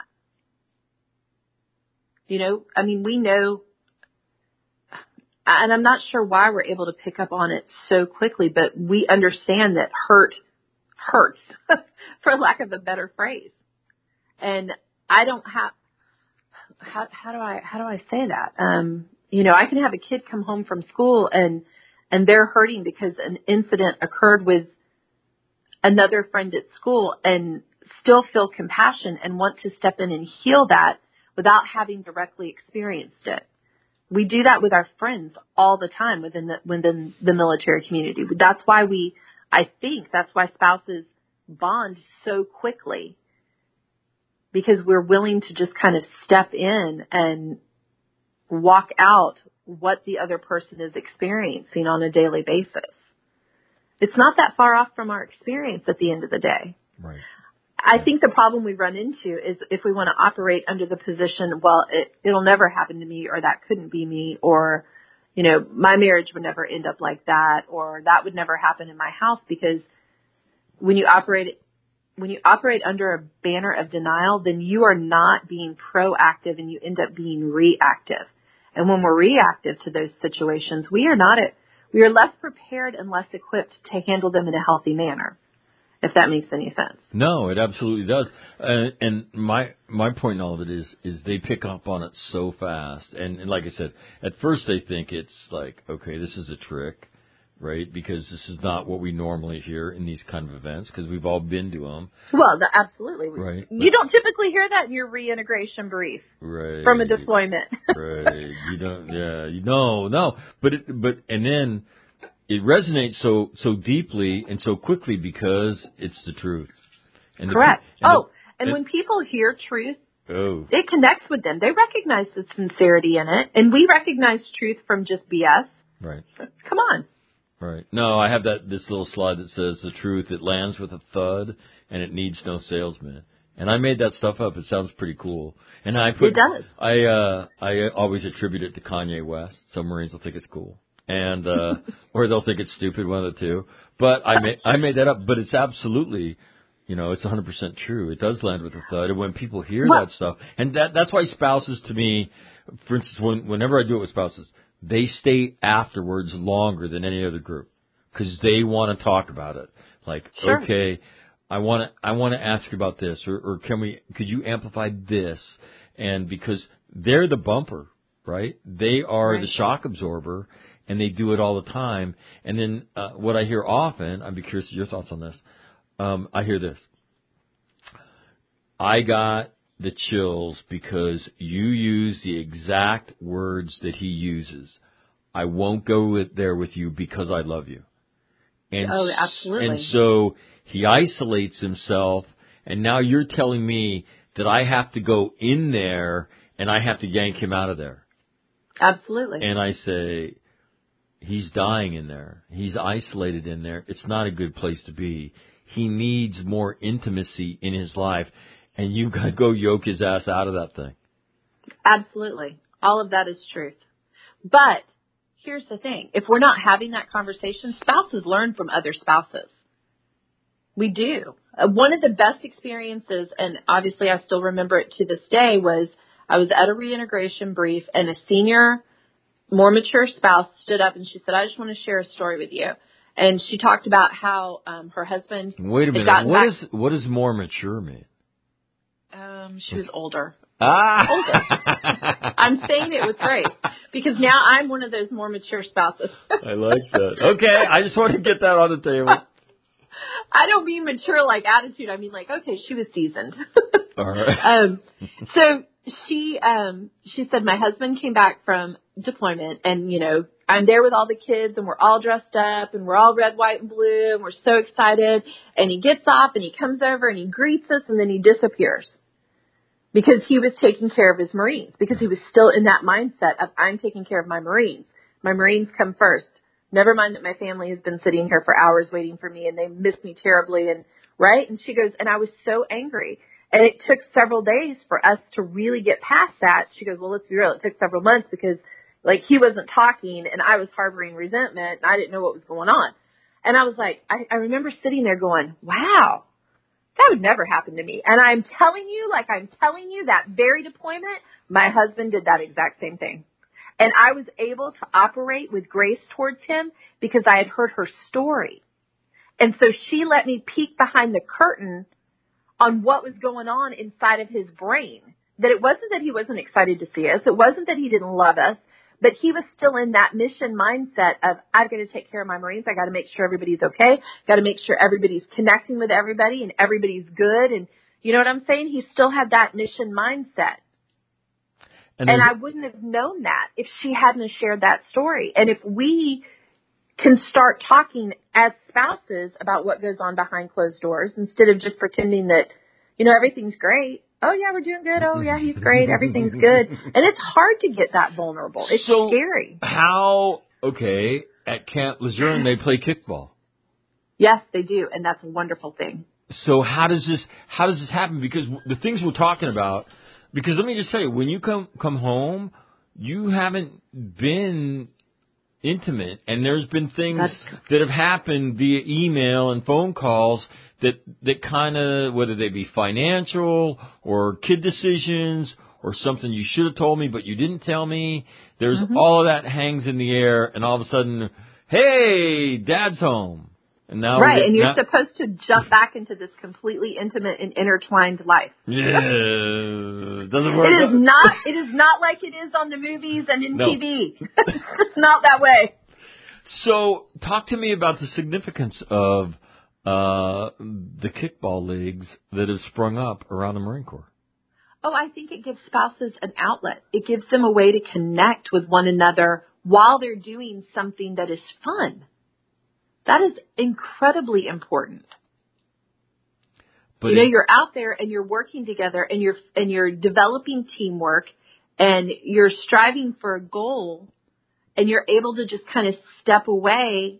You know, I mean, we know, and I'm not sure why we're able to pick up on it so quickly, but we understand that hurt hurts, for lack of a better phrase. And I don't have, how, how do I, how do I say that? Um, you know, I can have a kid come home from school and, and they're hurting because an incident occurred with another friend at school, and still feel compassion and want to step in and heal that without having directly experienced it. We do that with our friends all the time within the, within the military community. That's why we, I think that's why spouses bond so quickly, because we're willing to just kind of step in and walk out what the other person is experiencing on a daily basis. It's not that far off from our experience at the end of the day. Right. I think the problem we run into is if we want to operate under the position, well, it, it'll never happen to me, or that couldn't be me, or, you know, my marriage would never end up like that, or that would never happen in my house, because when you operate, when you operate under a banner of denial, then you are not being proactive and you end up being reactive. And when we're reactive to those situations, we are not, a, we are less prepared and less equipped to handle them in a healthy manner. If that makes any sense. No, it absolutely does. Uh, and my my point in all of it is is they pick up on it so fast. And, and like I said, at first they think it's like, okay, this is a trick, right? Because this is not what we normally hear in these kind of events, because we've all been to them. Well, the, absolutely. Right. You don't typically hear that in your reintegration brief. Right. From a deployment. Right. You don't. Yeah. You no. No. But it, but and then. It resonates so so deeply and so quickly because it's the truth. And Correct. The, and oh, the, and, and when people hear truth, oh. it connects with them. They recognize the sincerity in it, and we recognize truth from just B S. Right. Come on. Right. No, I have that this little slide that says the truth. It lands with a thud, and it needs no salesman. And I made that stuff up. It sounds pretty cool. And I put. It does. I uh, I always attribute it to Kanye West. Some Marines will think it's cool, and uh, or they'll think it's stupid. One of the two. But I made I made that up. But it's absolutely. You know, it's one hundred percent true. It does land with a thud. And when people hear what? that stuff, and that that's why spouses, to me, for instance, when, whenever I do it with spouses, they stay afterwards longer than any other group because they want to talk about it. Like, sure. okay, I want to I want to ask you about this, or, or can we? Could you amplify this? And because they're the bumper, right? They are right. the shock absorber, and they do it all the time. And then uh, what I hear often, I'd be curious to your thoughts on this. Um, I hear this. I got the chills because you use the exact words that he uses. I won't go with, there with you because I love you. And oh, absolutely. And so he isolates himself, and now you're telling me that I have to go in there and I have to yank him out of there. Absolutely. And I say, he's dying in there. He's isolated in there. It's not a good place to be. He needs more intimacy in his life, and you've got to go yoke his ass out of that thing. Absolutely. All of that is truth. But here's the thing. If we're not having that conversation, spouses learn from other spouses. We do. Uh, one of the best experiences, and obviously I still remember it to this day, was I was at a reintegration brief, and a senior, more mature spouse stood up, and she said, I just want to share a story with you. And she talked about how um, her husband. Wait a minute. What is what does more mature mean? Um, she was older. Ah. Older. I'm saying it with grace because now I'm one of those more mature spouses. I like that. Okay, I just want to get that on the table. I don't mean mature like attitude. I mean like, okay, she was seasoned. All right. Um, so she um, she said my husband came back from deployment, and you know. I'm there with all the kids, and we're all dressed up, and we're all red, white, and blue, and we're so excited. And he gets off, and he comes over, and he greets us, and then he disappears because he was taking care of his Marines, because he was still in that mindset of, I'm taking care of my Marines. My Marines come first. Never mind that my family has been sitting here for hours waiting for me, and they miss me terribly, and right? And she goes, and I was so angry. And it took several days for us to really get past that. She goes, well, let's be real. It took several months because like he wasn't talking and I was harboring resentment and I didn't know what was going on. And I was like, I, I remember sitting there going, wow, that would never happen to me. And I'm telling you, like I'm telling you, that very deployment, my husband did that exact same thing. And I was able to operate with grace towards him because I had heard her story. And so she let me peek behind the curtain on what was going on inside of his brain. That it wasn't that he wasn't excited to see us. It wasn't that he didn't love us. But he was still in that mission mindset of, I've got to take care of my Marines. I got to make sure everybody's okay. Got to make sure everybody's connecting with everybody and everybody's good. And you know what I'm saying? He still had that mission mindset. And, and I wouldn't have known that if she hadn't shared that story. And if we can start talking as spouses about what goes on behind closed doors instead of just pretending that, you know, everything's great. Oh, yeah, we're doing good. Oh, yeah, he's great. Everything's good. And it's hard to get that vulnerable. It's so scary. How, okay, at Camp Lejeune, they play kickball. Yes, they do. And that's a wonderful thing. So how does this, how does this happen? Because the things we're talking about, because let me just tell you, when you come, come home, you haven't been intimate. And there's been things that have happened via email and phone calls that that kind of, whether they be financial or kid decisions or something you should have told me but you didn't tell me. There's mm-hmm. all of that hangs in the air, and all of a sudden, hey, Dad's home. And now right, get, and you're now, supposed to jump back into this completely intimate and intertwined life. Yeah, doesn't work. It is not. It is not like it is on the movies and in no. T V. It's just not that way. So, talk to me about the significance of uh, the kickball leagues that have sprung up around the Marine Corps. Oh, I think it gives spouses an outlet. It gives them a way to connect with one another while they're doing something that is fun. That is incredibly important. But you know, it, you're out there and you're working together and you're and you're developing teamwork and you're striving for a goal and you're able to just kind of step away.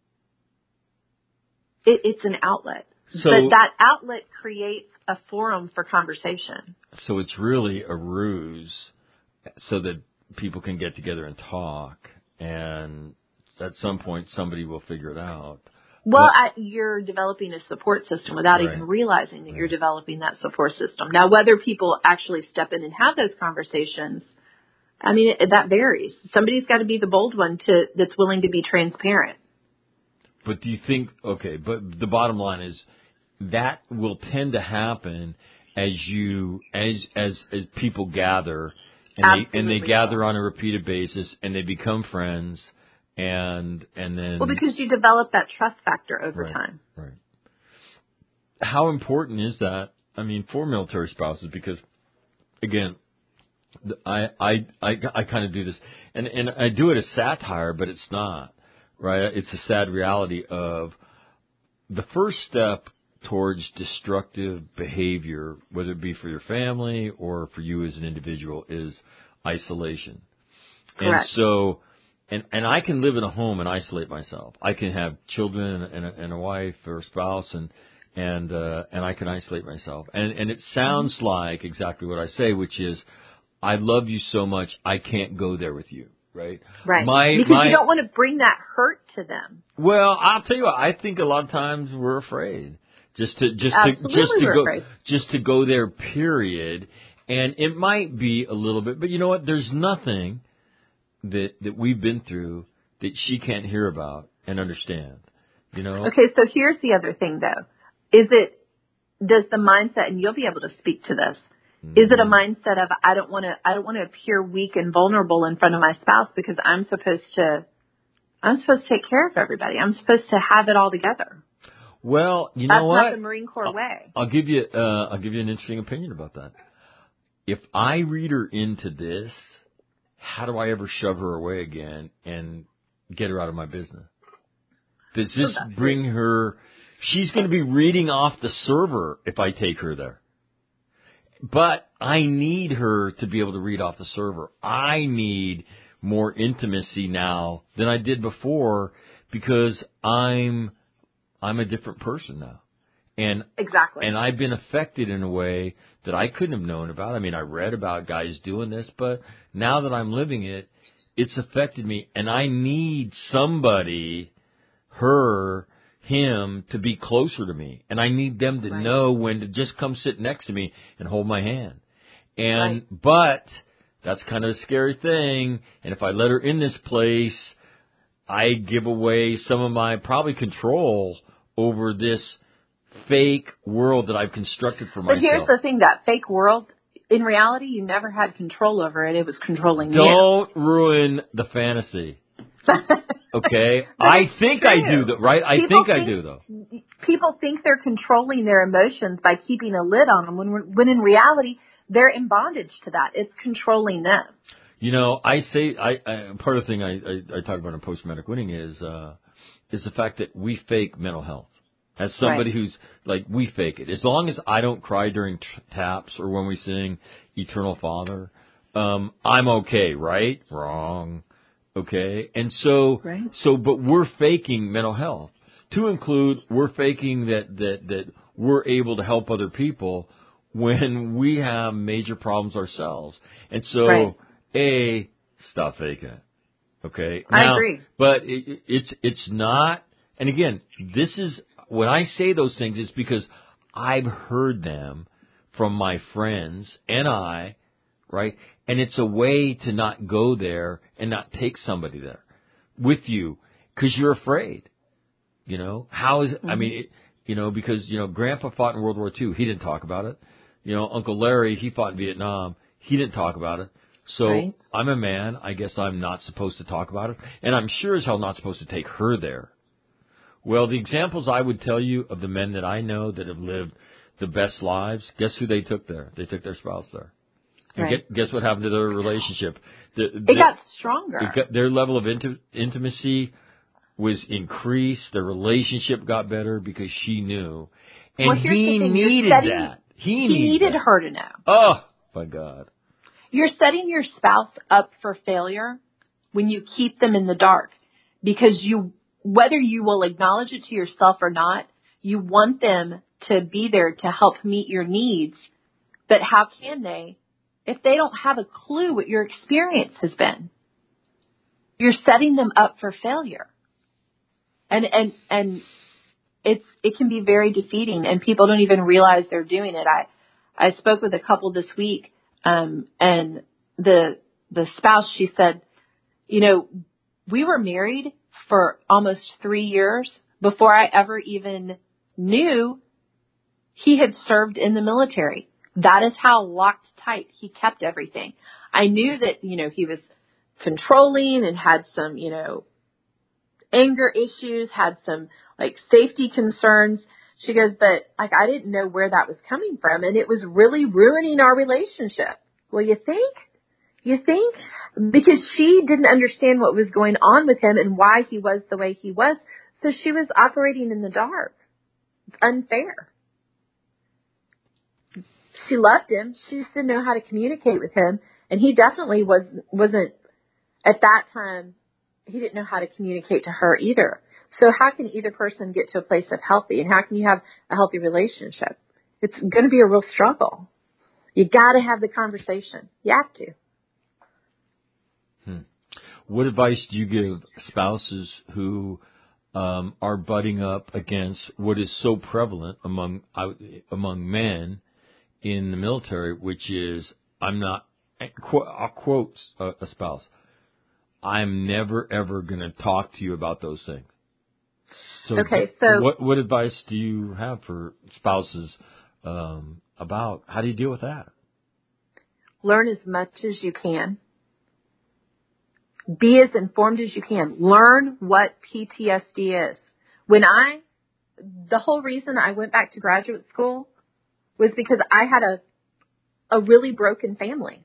It, it's an outlet. So, but that outlet creates a forum for conversation. So it's really a ruse so that people can get together and talk, and at some point somebody will figure it out. Well, but, I, you're developing a support system without right, even realizing that right. you're developing that support system. Now, whether people actually step in and have those conversations, I mean, it, that varies. Somebody's got to be the bold one to that's willing to be transparent. But do you think, okay, but the bottom line is that will tend to happen as you, as, as, as people gather and Absolutely they, and they gather so. on a repeated basis and they become friends and, and then. Well, because you develop that trust factor over right, time. Right. How important is that? I mean, for military spouses, because again, I, I, I, I kind of do this and, and I do it as satire, but it's not. Right? It's a sad reality of the first step towards destructive behavior, whether it be for your family or for you as an individual, is isolation. Correct. And so, and, and I can live in a home and isolate myself. I can have children and a, and a wife or a spouse and, and, uh, and I can isolate myself. And, and it sounds mm-hmm. like exactly what I say, which is, I love you so much, I can't go there with you. Right. Right. My, because my, you don't want to bring that hurt to them. Well, I'll tell you what, I think a lot of times we're afraid. Just to just Absolutely to just to we're go afraid. just to go there, period. And it might be a little bit, but you know what? There's nothing that that we've been through that she can't hear about and understand. You know? Okay, so here's the other thing though. Is it does the mindset, and you'll be able to speak to this, is it a mindset of I don't want to I don't want to appear weak and vulnerable in front of my spouse because I'm supposed to I'm supposed to take care of everybody. I'm supposed to have it all together. Well, you That's know what? That's not the Marine Corps I'll, way. I'll give you uh, I'll give you an interesting opinion about that. If I read her into this, how do I ever shove her away again and get her out of my business? Does this oh, bring it. her? She's going to be reading off the server if I take her there. But I need her to be able to read off the server. I need more intimacy now than I did before because I'm I'm a different person now. And exactly. And I've been affected in a way that I couldn't have known about. I mean, I read about guys doing this, but now that I'm living it, it's affected me. And I need somebody, her, him, to be closer to me. And I need them to right. know when to just come sit next to me and hold my hand. And, right. but that's kind of a scary thing. And if I let her in this place, I give away some of my probably control over this fake world that I've constructed for myself. But here's the thing, that fake world, in reality, you never had control over it. It was controlling Don't you. Don't ruin the fantasy. Okay? I think true. I do, though, right? I people think, think I do, though. People think they're controlling their emotions by keeping a lid on them, when, we're, when in reality, they're in bondage to that. It's controlling them. You know, I say, I, I part of the thing I, I, I talk about in post-traumatic winning is, uh, is the fact that we fake mental health. As somebody right. who's, like, we fake it. As long as I don't cry during t- taps or when we sing Eternal Father, um, I'm okay, right? Wrong. Okay? And so, right. so, but we're faking mental health. To include, we're faking that, that, that we're able to help other people when we have major problems ourselves. And so, right. A, stop faking it. Okay? I Now, agree. But it, it's, it's not, and again, this is, when I say those things, it's because I've heard them from my friends and I, right? And it's a way to not go there and not take somebody there with you because you're afraid. You know, how is it? Mm-hmm. I mean, it, you know, because, you know, Grandpa fought in World War Two. He didn't talk about it. You know, Uncle Larry, he fought in Vietnam. He didn't talk about it. So right. I'm a man. I guess I'm not supposed to talk about it. And I'm sure as hell not supposed to take her there. Well, the examples I would tell you of the men that I know that have lived the best lives, guess who they took there? They took their spouse there. And right. get, guess what happened to their relationship? The, it the, got stronger. It got, their level of inti- intimacy was increased. Their relationship got better because she knew. And well, here's he the thing. needed You're setting, that. He, he needed that. her to know. Oh, my God. You're setting your spouse up for failure when you keep them in the dark, because you, whether you will acknowledge it to yourself or not, you want them to be there to help meet your needs. But how can they if they don't have a clue what your experience has been? You're setting them up for failure. And, and, and it's, it can be very defeating, and people don't even realize they're doing it. I, I spoke with a couple this week, um, and the, the spouse, she said, you know, we were married for almost three years before I ever even knew he had served in the military. That is how locked tight he kept everything. I knew that, you know, he was controlling and had some, you know, anger issues, had some like safety concerns. She goes, but like, I didn't know where that was coming from, and it was really ruining our relationship. Well, you think? You think? Because she didn't understand what was going on with him and why he was the way he was. So she was operating in the dark. It's unfair. She loved him. She just didn't know how to communicate with him. And he definitely was, wasn't, at that time, he didn't know how to communicate to her either. So how can either person get to a place of healthy? And how can you have a healthy relationship? It's going to be a real struggle. You got to have the conversation. You have to. Hmm. What advice do you give spouses who um, are butting up against what is so prevalent among uh, among men in the military, which is, I'm not, I'll quote a, a spouse, I'm never, ever going to talk to you about those things. So, okay, so what, what advice do you have for spouses um, about how do you deal with that? Learn as much as you can. Be as informed as you can. Learn what P T S D is. When I, the whole reason I went back to graduate school was because I had a, a really broken family.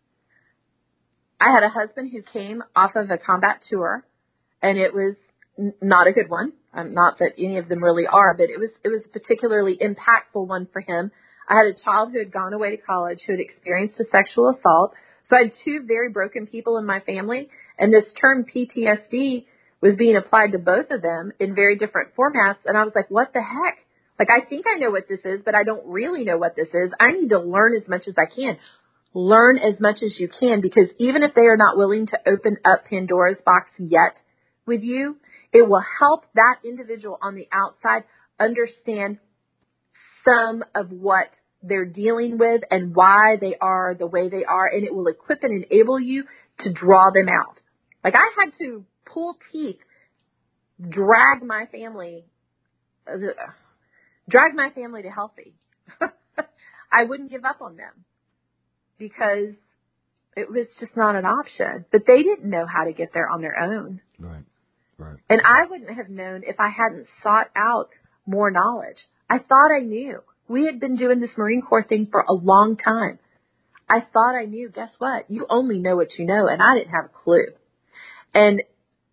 I had a husband who came off of a combat tour, and it was n- not a good one. Um, not that any of them really are, but it was, it was a particularly impactful one for him. I had a child who had gone away to college who had experienced a sexual assault. So I had two very broken people in my family, and this term P T S D was being applied to both of them in very different formats. And I was like, what the heck? Like, I think I know what this is, but I don't really know what this is. I need to learn as much as I can. Learn as much as you can, because even if they are not willing to open up Pandora's box yet with you, it will help that individual on the outside understand some of what they're dealing with and why they are the way they are, and it will equip and enable you to draw them out. Like, I had to pull teeth, drag my family, uh, drag my family to healthy. I wouldn't give up on them because it was just not an option. But they didn't know how to get there on their own. Right, right. And I wouldn't have known if I hadn't sought out more knowledge. I thought I knew. We had been doing this Marine Corps thing for a long time. I thought I knew. Guess what? You only know what you know, and I didn't have a clue. And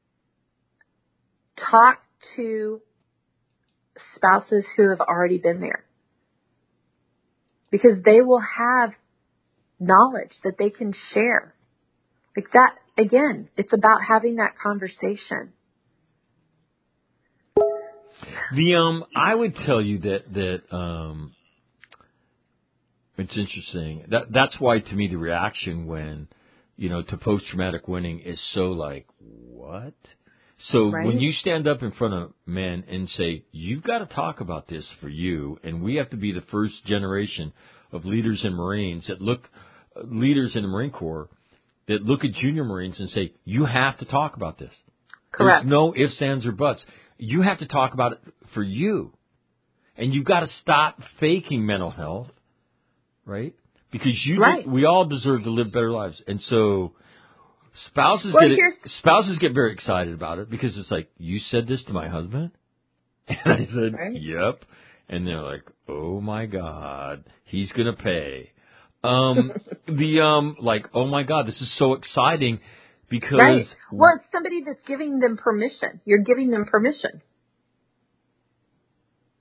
talk to spouses who have already been there, because they will have knowledge that they can share. Like that, again, it's about having that conversation. The um, I would tell you that that um, it's interesting. That that's why to me the reaction when, you know, to post traumatic winning is so like, what? So Right. when you stand up in front of men and say, you've got to talk about this for you, and we have to be the first generation of leaders in Marines that look, uh, leaders in the Marine Corps that look at junior Marines and say, you have to talk about this. Correct. There's no ifs, ands, or buts. You have to talk about it for you. And you've got to stop faking mental health, right? Because you, Right. we all deserve to live better lives. And so spouses Well, get here's- spouses get very excited about it because it's like, you said this to my husband? And I said, Right. yep. And they're like, oh my God, he's going to pay. Um, the, um, like, oh my God, this is so exciting because. Right. Well, it's somebody that's giving them permission. You're giving them permission.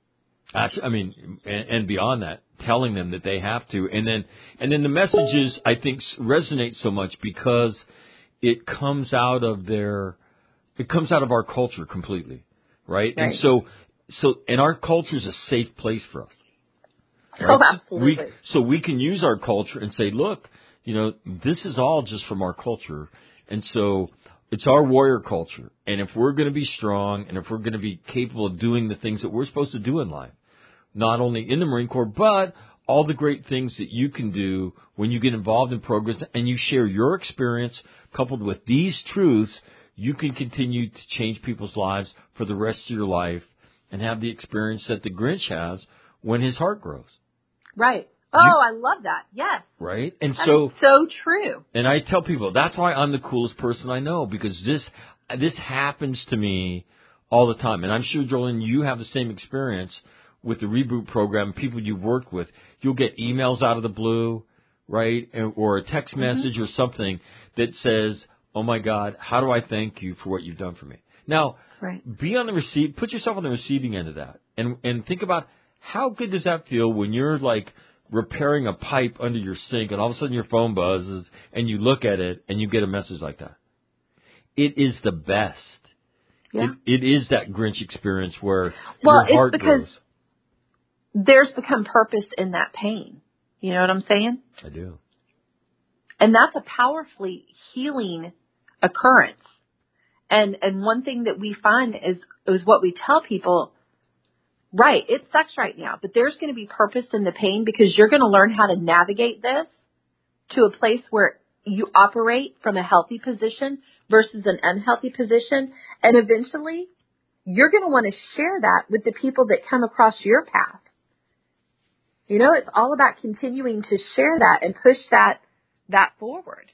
Actually, I mean, and, and beyond that, telling them that they have to, and then and then the messages I think resonate so much because it comes out of their, it comes out of our culture completely, right? Right. And so, so and our culture is a safe place for us. Right? Oh, absolutely. We, so we can use our culture and say, look, you know, this is all just from our culture, and so it's our warrior culture. And if we're going to be strong, and if we're going to be capable of doing the things that we're supposed to do in life, not only in the Marine Corps, but all the great things that you can do when you get involved in programs and you share your experience coupled with these truths, you can continue to change people's lives for the rest of your life and have the experience that the Grinch has when his heart grows. Right. Oh, You- I love that. Yes. Right? And That so is so true. And I tell people, that's why I'm the coolest person I know, because this this happens to me all the time. And I'm sure, Jolene, you have the same experience with the Reboot program, people you've worked with. You'll get emails out of the blue, right, or a text message mm-hmm. or something that says, oh, my God, how do I thank you for what you've done for me? Now, right. be on the receive, put yourself on the receiving end of that, and and think about how good does that feel when you're like repairing a pipe under your sink and all of a sudden your phone buzzes and you look at it and you get a message like that. It is the best. Yeah. It, it is that Grinch experience where well, your heart it's because grows. There's become purpose in that pain. You know what I'm saying? I do. And that's a powerfully healing occurrence. And and one thing that we find is is what we tell people, right, it sucks right now, but there's going to be purpose in the pain because you're going to learn how to navigate this to a place where you operate from a healthy position versus an unhealthy position. And eventually, you're going to want to share that with the people that come across your path. You know, it's all about continuing to share that and push that that forward.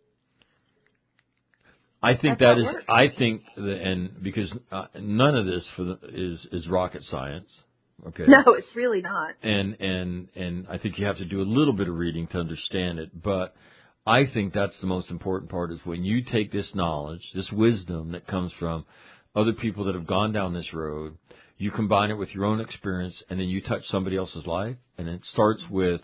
I think That's that is. Works. I think that, and because uh, none of this for the, is is rocket science. Okay. No, it's really not. And and and I think you have to do a little bit of reading to understand it. But I think that's the most important part is when you take this knowledge, this wisdom that comes from other people that have gone down this road, you combine it with your own experience, and then you touch somebody else's life. And it starts with,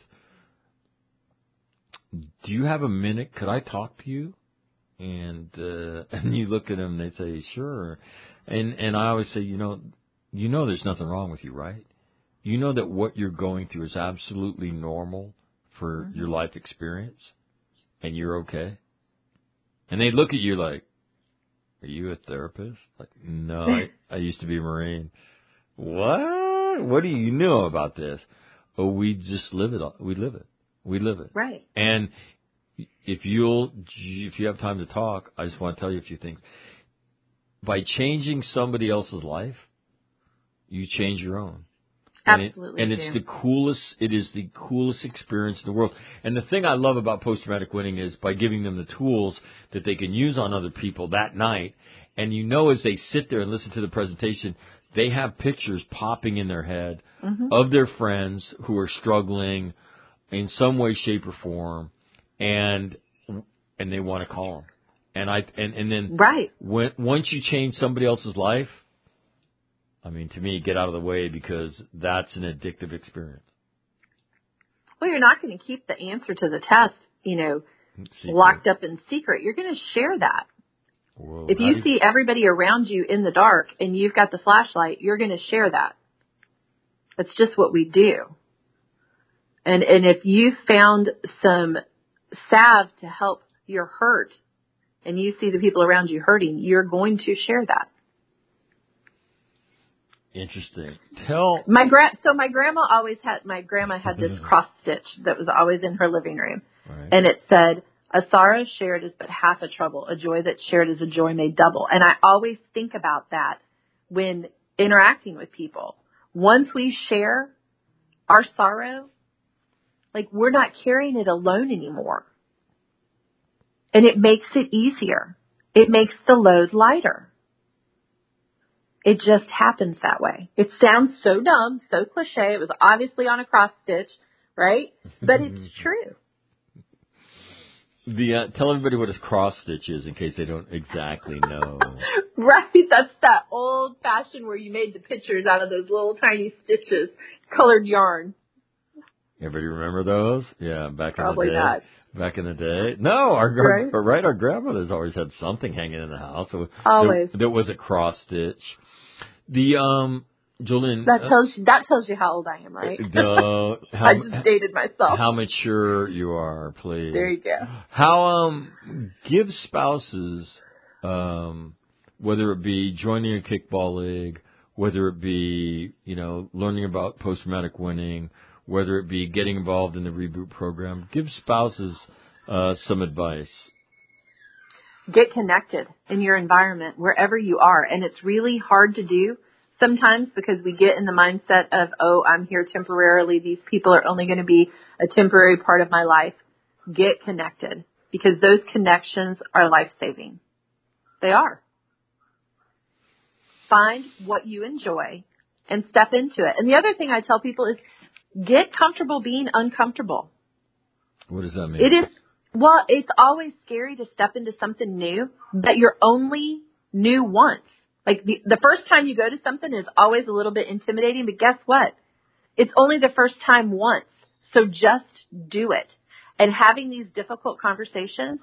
do you have a minute? Could I talk to you? And uh, and you look at them, and they say, sure. And and I always say, you know, you know there's nothing wrong with you, right? You know that what you're going through is absolutely normal for mm-hmm. your life experience, and you're okay. And they look at you like, are you a therapist? Like, no, I, I used to be a Marine. What? What do you know about this? Oh, we just live it. We live it. We live it. Right. And if you'll, if you have time to talk, I just want to tell you a few things. By changing somebody else's life, you change your own. Absolutely. And, it, and it's the coolest, it is the coolest experience in the world. And the thing I love about post-traumatic winning is by giving them the tools that they can use on other people that night. And you know, as they sit there and listen to the presentation, they have pictures popping in their head mm-hmm. of their friends who are struggling in some way, shape, or form. And and they want to call them, and I and, and then right when, once you change somebody else's life, I mean, to me, get out of the way because that's an addictive experience. Well, you're not going to keep the answer to the test, you know, secret. Locked up in secret. You're going to share that. Whoa, if you see everybody around you in the dark and you've got the flashlight, you're going to share that. That's just what we do. And and if you found some salve to help your hurt and you see the people around you hurting, you're going to share that. Interesting. Tell my gra- so my grandma always had my grandma had this cross stitch that was always in her living room. Right. And it said, a sorrow shared is but half a trouble, a joy that's shared is a joy made double. And I always think about that when interacting with people. Once we share our sorrow, like we're not carrying it alone anymore. And it makes it easier. It makes the load lighter. It just happens that way. It sounds so dumb, so cliche. It was obviously on a cross stitch, right? But it's true. The uh, tell everybody what a cross stitch is in case they don't exactly know. Right, that's that old fashioned where you made the pictures out of those little tiny stitches, colored yarn. Everybody remember those? Yeah, back Probably in the day. not. Back in the day. No, our, Right. our right, our grandmothers always had something hanging in the house. So Always. There, there was a cross stitch. The um, Jolene. That tells you that tells you how old I am, right? Uh, how, I just dated myself. How mature you are, please. There you go. How um give spouses um whether it be joining a kickball league, whether it be, you know, learning about post traumatic winning, whether it be getting involved in the reboot program, give spouses uh some advice. Get connected in your environment wherever you are, and it's really hard to do sometimes because we get in the mindset of, oh, I'm here temporarily. These people are only going to be a temporary part of my life. Get connected because those connections are life-saving. They are. Find what you enjoy and step into it. And the other thing I tell people is get comfortable being uncomfortable. What does that mean? It is, well, it's always scary to step into something new that you're only new once. Like the, the first time you go to something is always a little bit intimidating, but guess what? It's only the first time once. So just do it. And having these difficult conversations,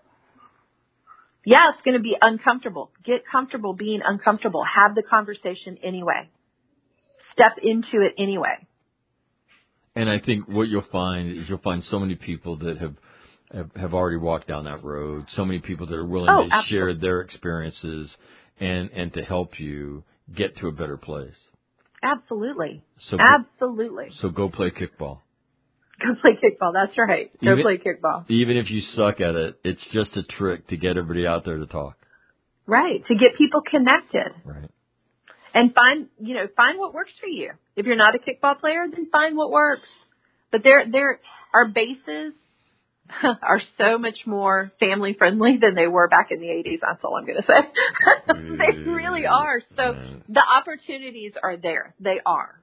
yeah, it's going to be uncomfortable. Get comfortable being uncomfortable. Have the conversation anyway. Step into it anyway. And I think what you'll find is you'll find so many people that have have, have already walked down that road, so many people that are willing Oh, to absolutely. share their experiences and, and to help you get to a better place. Absolutely. So Absolutely. So go play kickball. Go play kickball. That's right. Go Even, play kickball. Even if you suck at it, it's just a trick to get everybody out there to talk. Right. To get people connected. Right. And find, you know, find what works for you. If you're not a kickball player, then find what works. But there, there, our bases are so much more family friendly than they were back in the eighties. That's all I'm going to say. They really are. So the opportunities are there. They are.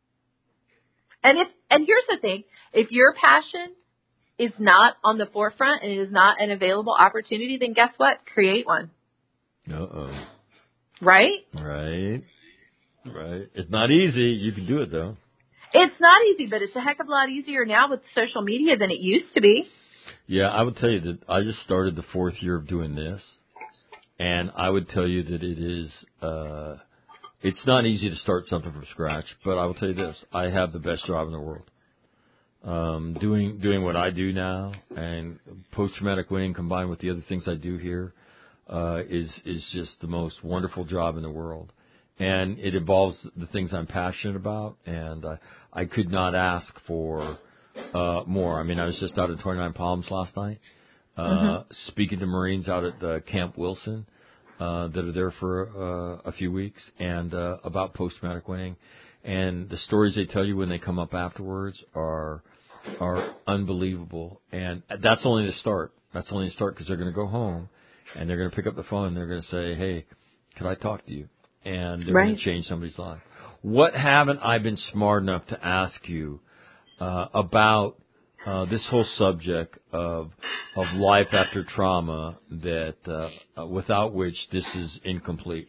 And if, and here's the thing, if your passion is not on the forefront and it is not an available opportunity, then guess what? Create one. Uh-oh. Right? Right. Right. It's not easy. You can do it, though. It's not easy, but it's a heck of a lot easier now with social media than it used to be. Yeah, I would tell you that I just started the fourth year of doing this, and I would tell you that it is, uh, it's not easy to start something from scratch, but I will tell you this, I have the best job in the world. Um, doing, doing what I do now and post-traumatic winning combined with the other things I do here, uh, is, is just the most wonderful job in the world. And it involves the things I'm passionate about, and I, I could not ask for uh, more. I mean, I was just out at twenty-nine Palms last night, uh, mm-hmm. speaking to Marines out at uh, Camp Wilson uh, that are there for uh, a few weeks, and uh, about post-traumatic winning. And the stories they tell you when they come up afterwards are are unbelievable. And that's only the start. That's only the start because they're going to go home, and they're going to pick up the phone, and they're going to say, hey, could I talk to you? And they're right. going to change somebody's life. What haven't I been smart enough to ask you uh, about uh, this whole subject of of life after trauma that uh, uh, without which this is incomplete?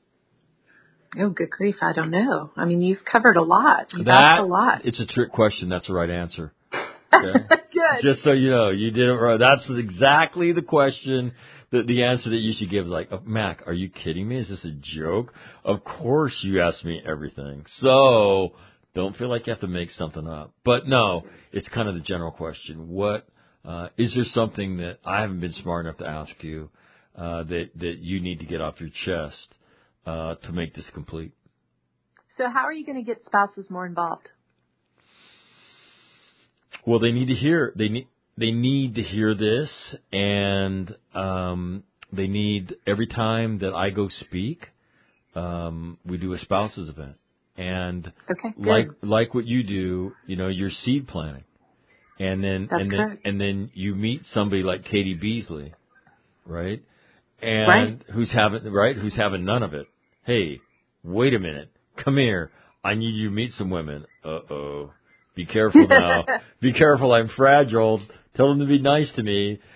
Oh, good grief! I don't know. I mean, you've covered a lot. You've that, asked a lot. It's a trick question. That's the right answer. Okay? Good. Just so you know, you didn't. That's exactly the question. The, the answer that you should give is like, oh, Mac, are you kidding me? Is this a joke? Of course you ask me everything. So don't feel like you have to make something up. But no, it's kind of the general question. What, uh, is there something that I haven't been smart enough to ask you, uh, that, that you need to get off your chest, uh, to make this complete? So how are you going to get spouses more involved? Well, they need to hear, they need, They need to hear this, and um, they need, every time that I go speak, um, we do a spouses event. And okay, like like what you do, you know, you're seed planting. And then That's and then correct. and then you meet somebody like Katie Beasley, right? And right. who's having right, who's having none of it. Hey, wait a minute. Come here. I need you to meet some women. Uh oh. Be careful now. Be careful, I'm fragile. Tell them to be nice to me.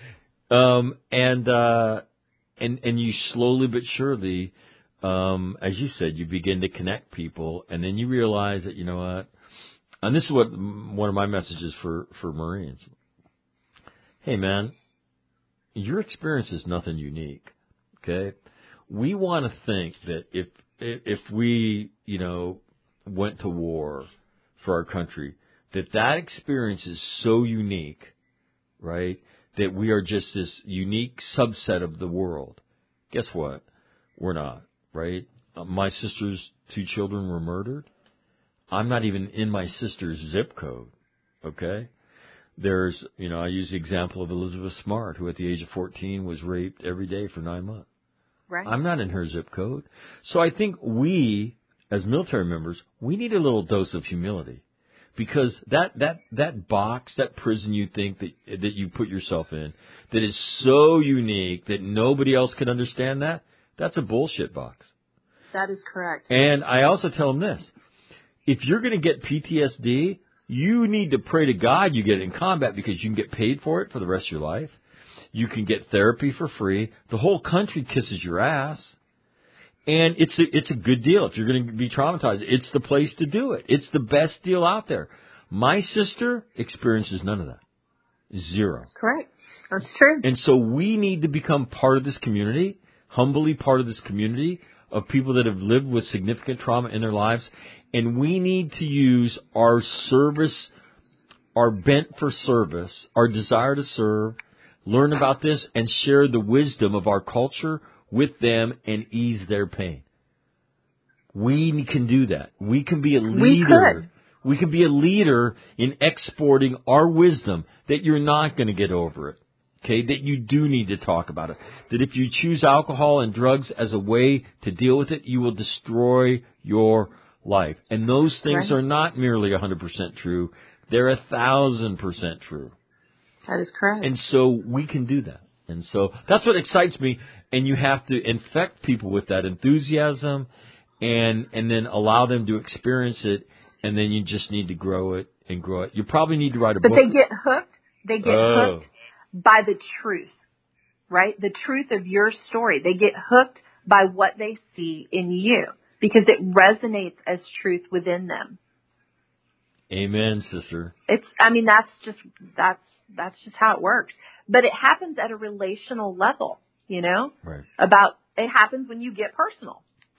Um, and, uh, and, and you slowly but surely, um, as you said, you begin to connect people, and then you realize that, you know what, and this is what one of my messages for, for Marines. Hey, man, your experience is nothing unique, okay? We want to think that if, if we, you know, went to war for our country, that that experience is so unique, right, that we are just this unique subset of the world. Guess what? We're not, right? Uh, my sister's two children were murdered. I'm not even in my sister's zip code, okay? There's, you know, I use the example of Elizabeth Smart, who at the age of fourteen was raped every day for nine months. Right. I'm not in her zip code. So I think we, as military members, we need a little dose of humility. Because that, that, that box, that prison you think that, that you put yourself in, that is so unique that nobody else can understand that, that's a bullshit box. That is correct. And I also tell them this. If you're going to get P T S D, you need to pray to God you get it in combat, because you can get paid for it for the rest of your life. You can get therapy for free. The whole country kisses your ass. And it's a, it's a good deal. If you're going to be traumatized, it's the place to do it. It's the best deal out there. My sister experiences none of that. Zero. Correct. That's true. And so we need to become part of this community, humbly part of this community of people that have lived with significant trauma in their lives. And we need to use our service, our bent for service, our desire to serve, learn about this, and share the wisdom of our culture with them and ease their pain. We can do that. We can be a leader. We could. We can be a leader in exporting our wisdom that you're not going to get over it. Okay, that you do need to talk about it. That if you choose alcohol and drugs as a way to deal with it, you will destroy your life. And those things Right. are not merely one hundred percent true. They're a thousand percent true. That is correct. And so we can do that. And so that's what excites me. And you have to infect people with that enthusiasm and and then allow them to experience it. And then you just need to grow it and grow it. You probably need to write a but book. they get hooked. They get Oh. hooked by the truth, right? The truth of your story. They get hooked by what they see in you because it resonates as truth within them. Amen, sister. It's, I mean, that's just, that's, that's just how it works. But it happens at a relational level, you know, Right. about, it happens when you get personal.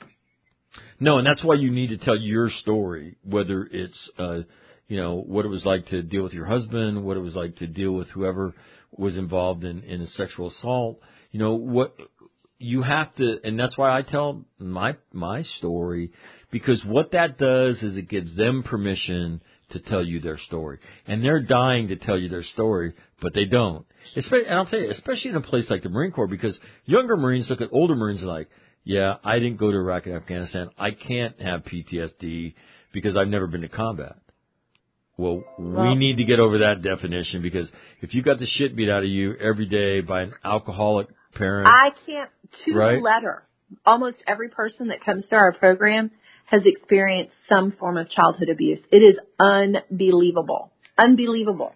No, and that's why you need to tell your story, whether it's, uh, you know, what it was like to deal with your husband, what it was like to deal with whoever was involved in, in a sexual assault. You know, what you have to, and that's why I tell my, my story, because what that does is it gives them permission to tell you their story. And they're dying to tell you their story, but they don't. Especially, and I'll tell you, especially in a place like the Marine Corps, because younger Marines look at older Marines like, yeah, I didn't go to Iraq and Afghanistan. I can't have P T S D because I've never been to combat. Well, Well, we need to get over that definition, because if you got the shit beat out of you every day by an alcoholic parent. I can't, to Right? the letter, almost every person that comes through our program has experienced some form of childhood abuse. It is unbelievable. Unbelievable.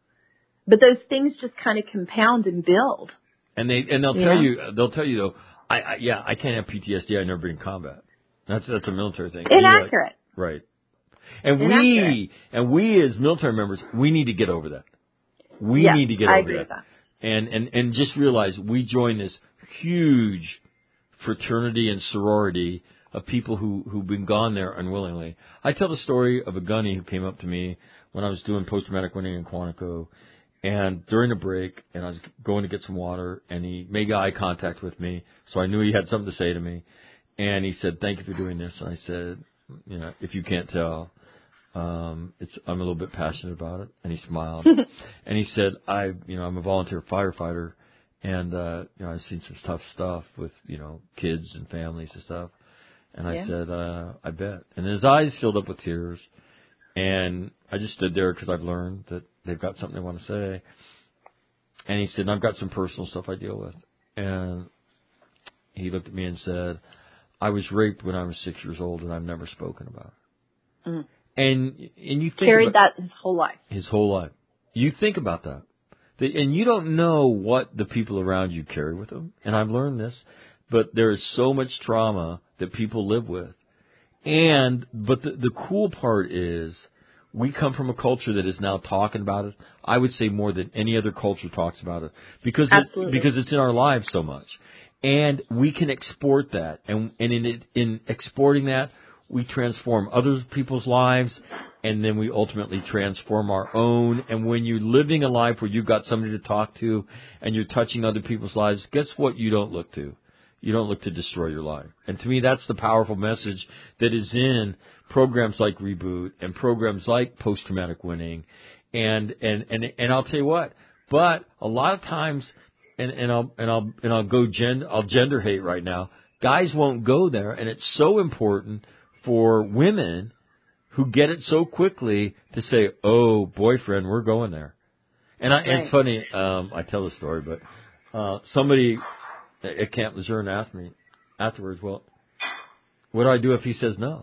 But those things just kind of compound and build. And they and they'll Yeah. tell you they'll tell you though, I, I yeah, I can't have P T S D, I've never been in combat. That's that's a military thing. And you're like, Inaccurate. right. And Inaccurate. we and we as military members, we need to get over that. We Yeah, need to get I over agree that. with that. And, and and just realize we join this huge fraternity and sorority of people who, who've been gone there unwillingly. I tell the story of a gunny who came up to me when I was doing post-traumatic winning in Quantico, and during a break, and I was going to get some water, and he made eye contact with me, so I knew he had something to say to me. And he said, "Thank you for doing this." And I said, "You know, if you can't tell, um, it's I'm a little bit passionate about it." And he smiled, and he said, "I, you know, I'm a volunteer firefighter, and uh, you know, I've seen some tough stuff with, you know, kids and families and stuff." And I Yeah. said, uh, "I bet." And his eyes filled up with tears, and I just stood there because I've learned that they've got something they want to say. And he said, "I've got some personal stuff I deal with." And he looked at me and said, "I was raped when I was six years old, and I've never spoken about it." Mm. And and you think Carried about that his whole life. his whole life. You think about that. They, and you don't know what the people around you carry with them. And I've learned this, but there is so much trauma that people live with. And, but the, the cool part is we come from a culture that is now talking about it. I would say more than any other culture talks about it because it, because it's in our lives so much. And we can export that. And, and in it, in exporting that, we transform other people's lives, and then we ultimately transform our own. And when you're living a life where you've got somebody to talk to and you're touching other people's lives, guess what you don't look to? You don't look to destroy your life. And to me, that's the powerful message that is in programs like Reboot and programs like Post-Traumatic Winning. And, and, and, and I'll tell you what, but a lot of times, and, and I'll, and I'll, and I'll go gender, I'll gender hate right now. Guys won't go there. And it's so important for women who get it so quickly to say, oh, boyfriend, we're going there. And I, right. It's funny, um, I tell the story, but uh, somebody at Camp Lejeune asked me afterwards, well, what do I do if he says no?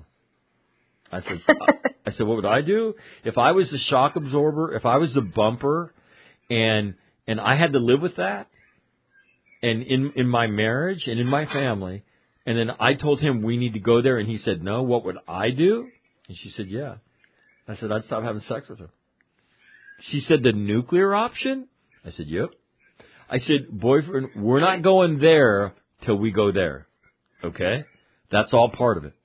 I said, I said, what would I do? If I was the shock absorber, if I was the bumper, and and I had to live with that, and in, in my marriage and in my family, and then I told him we need to go there, and he said no, what would I do? And she said, yeah. I said, I'd stop having sex with him. She said, the nuclear option? I said, yep. I said, boyfriend, we're not going there till we go there. Okay? That's all part of it.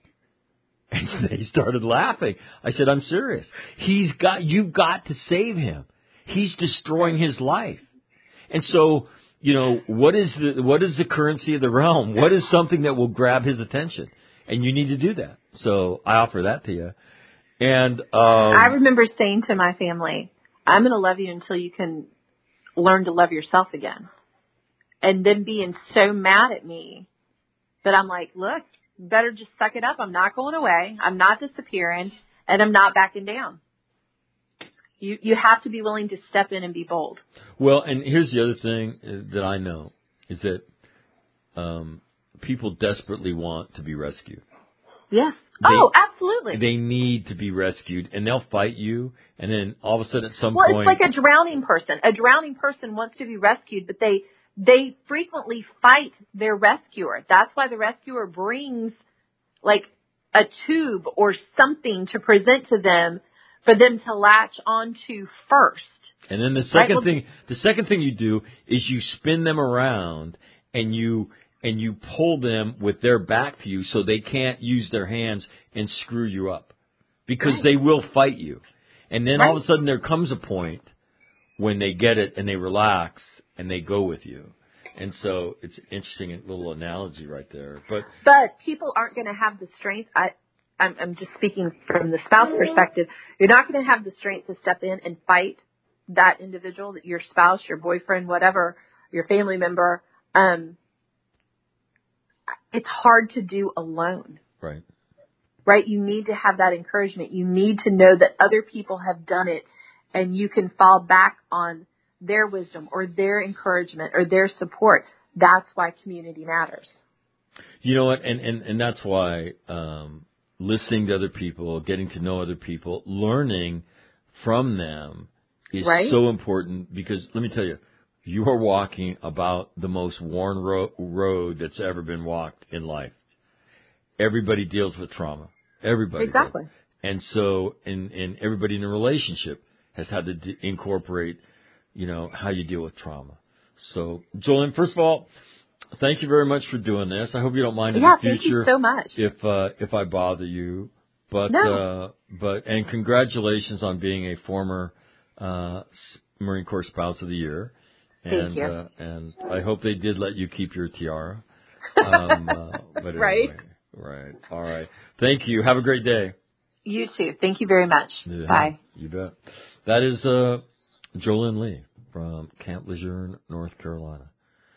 And they started laughing. I said, I'm serious. He's got, you've got to save him. He's destroying his life. And so, you know, what is the, what is the currency of the realm? What is something that will grab his attention? And you need to do that. So I offer that to you. And, um, I remember saying to my family, I'm going to love you until you can learn to love yourself again. And then being so mad at me that I'm like, look, better just suck it up. I'm not going away. I'm not disappearing, and I'm not backing down. You you have to be willing to step in and be bold. Well, and here's the other thing that I know is that um, people desperately want to be rescued. Yes. They, oh, absolutely. They need to be rescued, and they'll fight you, and then all of a sudden at some well, point... Well, it's like a drowning person. A drowning person wants to be rescued, but they they frequently fight their rescuer. That's why the rescuer brings, like, a tube or something to present to them for them to latch onto first. And then the second right? well, thing, the second thing you do is you spin them around, and you... and you pull them with their back to you so they can't use their hands and screw you up. Because right. they will fight you. And then right. all of a sudden there comes a point when they get it and they relax and they go with you. And so it's an interesting little analogy right there. But but people aren't going to have the strength. I, I'm, I'm just speaking from the spouse perspective. You're not going to have the strength to step in and fight that individual, your spouse, your boyfriend, whatever, your family member. Um, It's hard to do alone. Right. Right? You need to have that encouragement. You need to know that other people have done it, and you can fall back on their wisdom or their encouragement or their support. That's why community matters. You know what? And, and, and that's why um, listening to other people, getting to know other people, learning from them is right? so important because, let me tell you, you are walking about the most worn ro- road that's ever been walked in life. Everybody deals with trauma. Everybody Exactly. does. And so, and, and everybody in a relationship has had to d- incorporate, you know, how you deal with trauma. So, Jolene, first of all, thank you very much for doing this. I hope you don't mind in yeah, the future. Thank you so much. If, uh, if I bother you. But, no. uh, but, and congratulations on being a former, uh, Marine Corps Spouse of the Year. And, Thank you. Uh, and I hope they did let you keep your tiara. Um, uh, but anyway, right. Right. All right. Thank you. Have a great day. You too. Thank you very much. Yeah, Bye. You bet. That is uh, Jolene Lee from Camp Lejeune, North Carolina.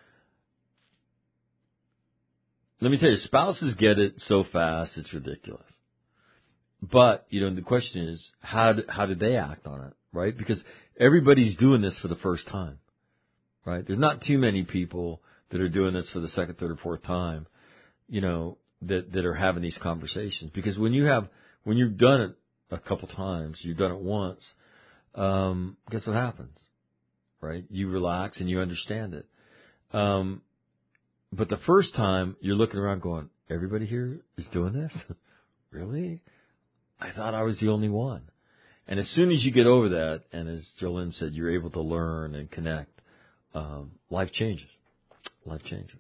Let me tell you, spouses get it so fast, it's ridiculous. But, you know, the question is, how did, how did they act on it, right? Because everybody's doing this for the first time. Right? There's not too many people that are doing this for the second, third, or fourth time, you know, that, that are having these conversations. Because when you have, when you've done it a couple times, you've done it once, um, guess what happens? right? You relax and you understand it. Um, but the first time you're looking around going, everybody here is doing this? Really? I thought I was the only one. And as soon as you get over that, and as Jolynn said, you're able to learn and connect, um, life changes. Life changes.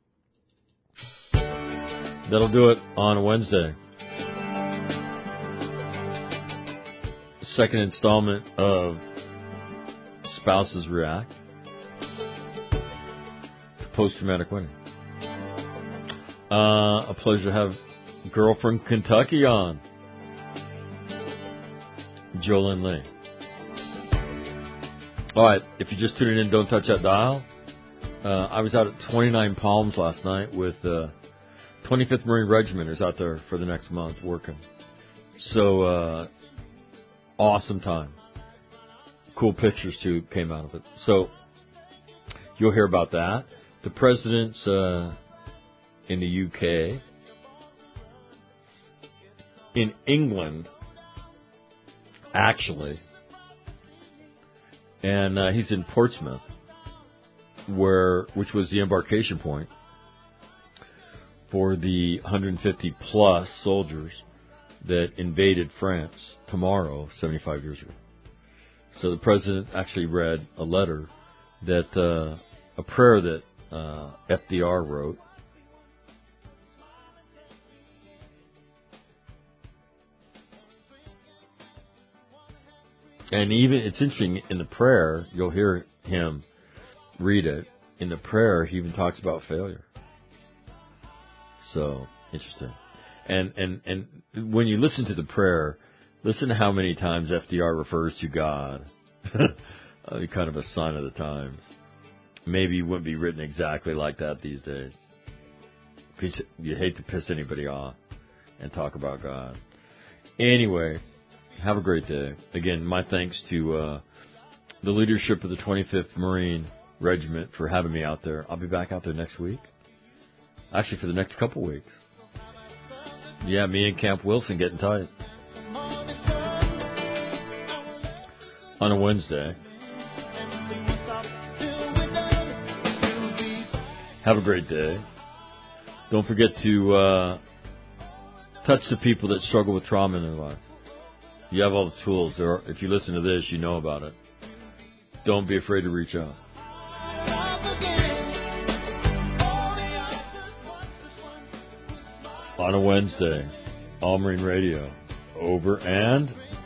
That'll do it on Wednesday. Second installment of Spouses React to Post-Traumatic Winning. Uh, a pleasure to have Girl from Kentucky on, Jolynn Lee. All right, if you're just tuning in, don't touch that dial. Uh, I was out at twenty-nine Palms last night with uh, twenty-fifth Marine Regimenters out there for the next month working. So, uh, awesome time. Cool pictures, too, came out of it. So, you'll hear about that. The president's uh, in the U K. In England, actually. And uh, he's in Portsmouth, where which was the embarkation point for the one hundred fifty plus soldiers that invaded France tomorrow, seventy-five years ago. So the president actually read a letter that, uh, a prayer that uh, F D R wrote. And even, it's interesting, in the prayer, you'll hear him read it. In the prayer, he even talks about failure. So, interesting. And, and, and when you listen to the prayer, listen to how many times F D R refers to God. uh, kind of a sign of the times. Maybe it wouldn't be written exactly like that these days. Because you hate to piss anybody off and talk about God. Anyway, have a great day. Again, my thanks to uh, the leadership of the twenty-fifth Marine Regiment for having me out there. I'll be back out there next week. Actually, for the next couple weeks. Yeah, me and Camp Wilson getting tight. On a Wednesday. Have a great day. Don't forget to uh, touch the people that struggle with trauma in their life. You have all the tools. There are, if you listen to this, you know about it. Don't be afraid to reach out. On a Wednesday, All Marine Radio. Over and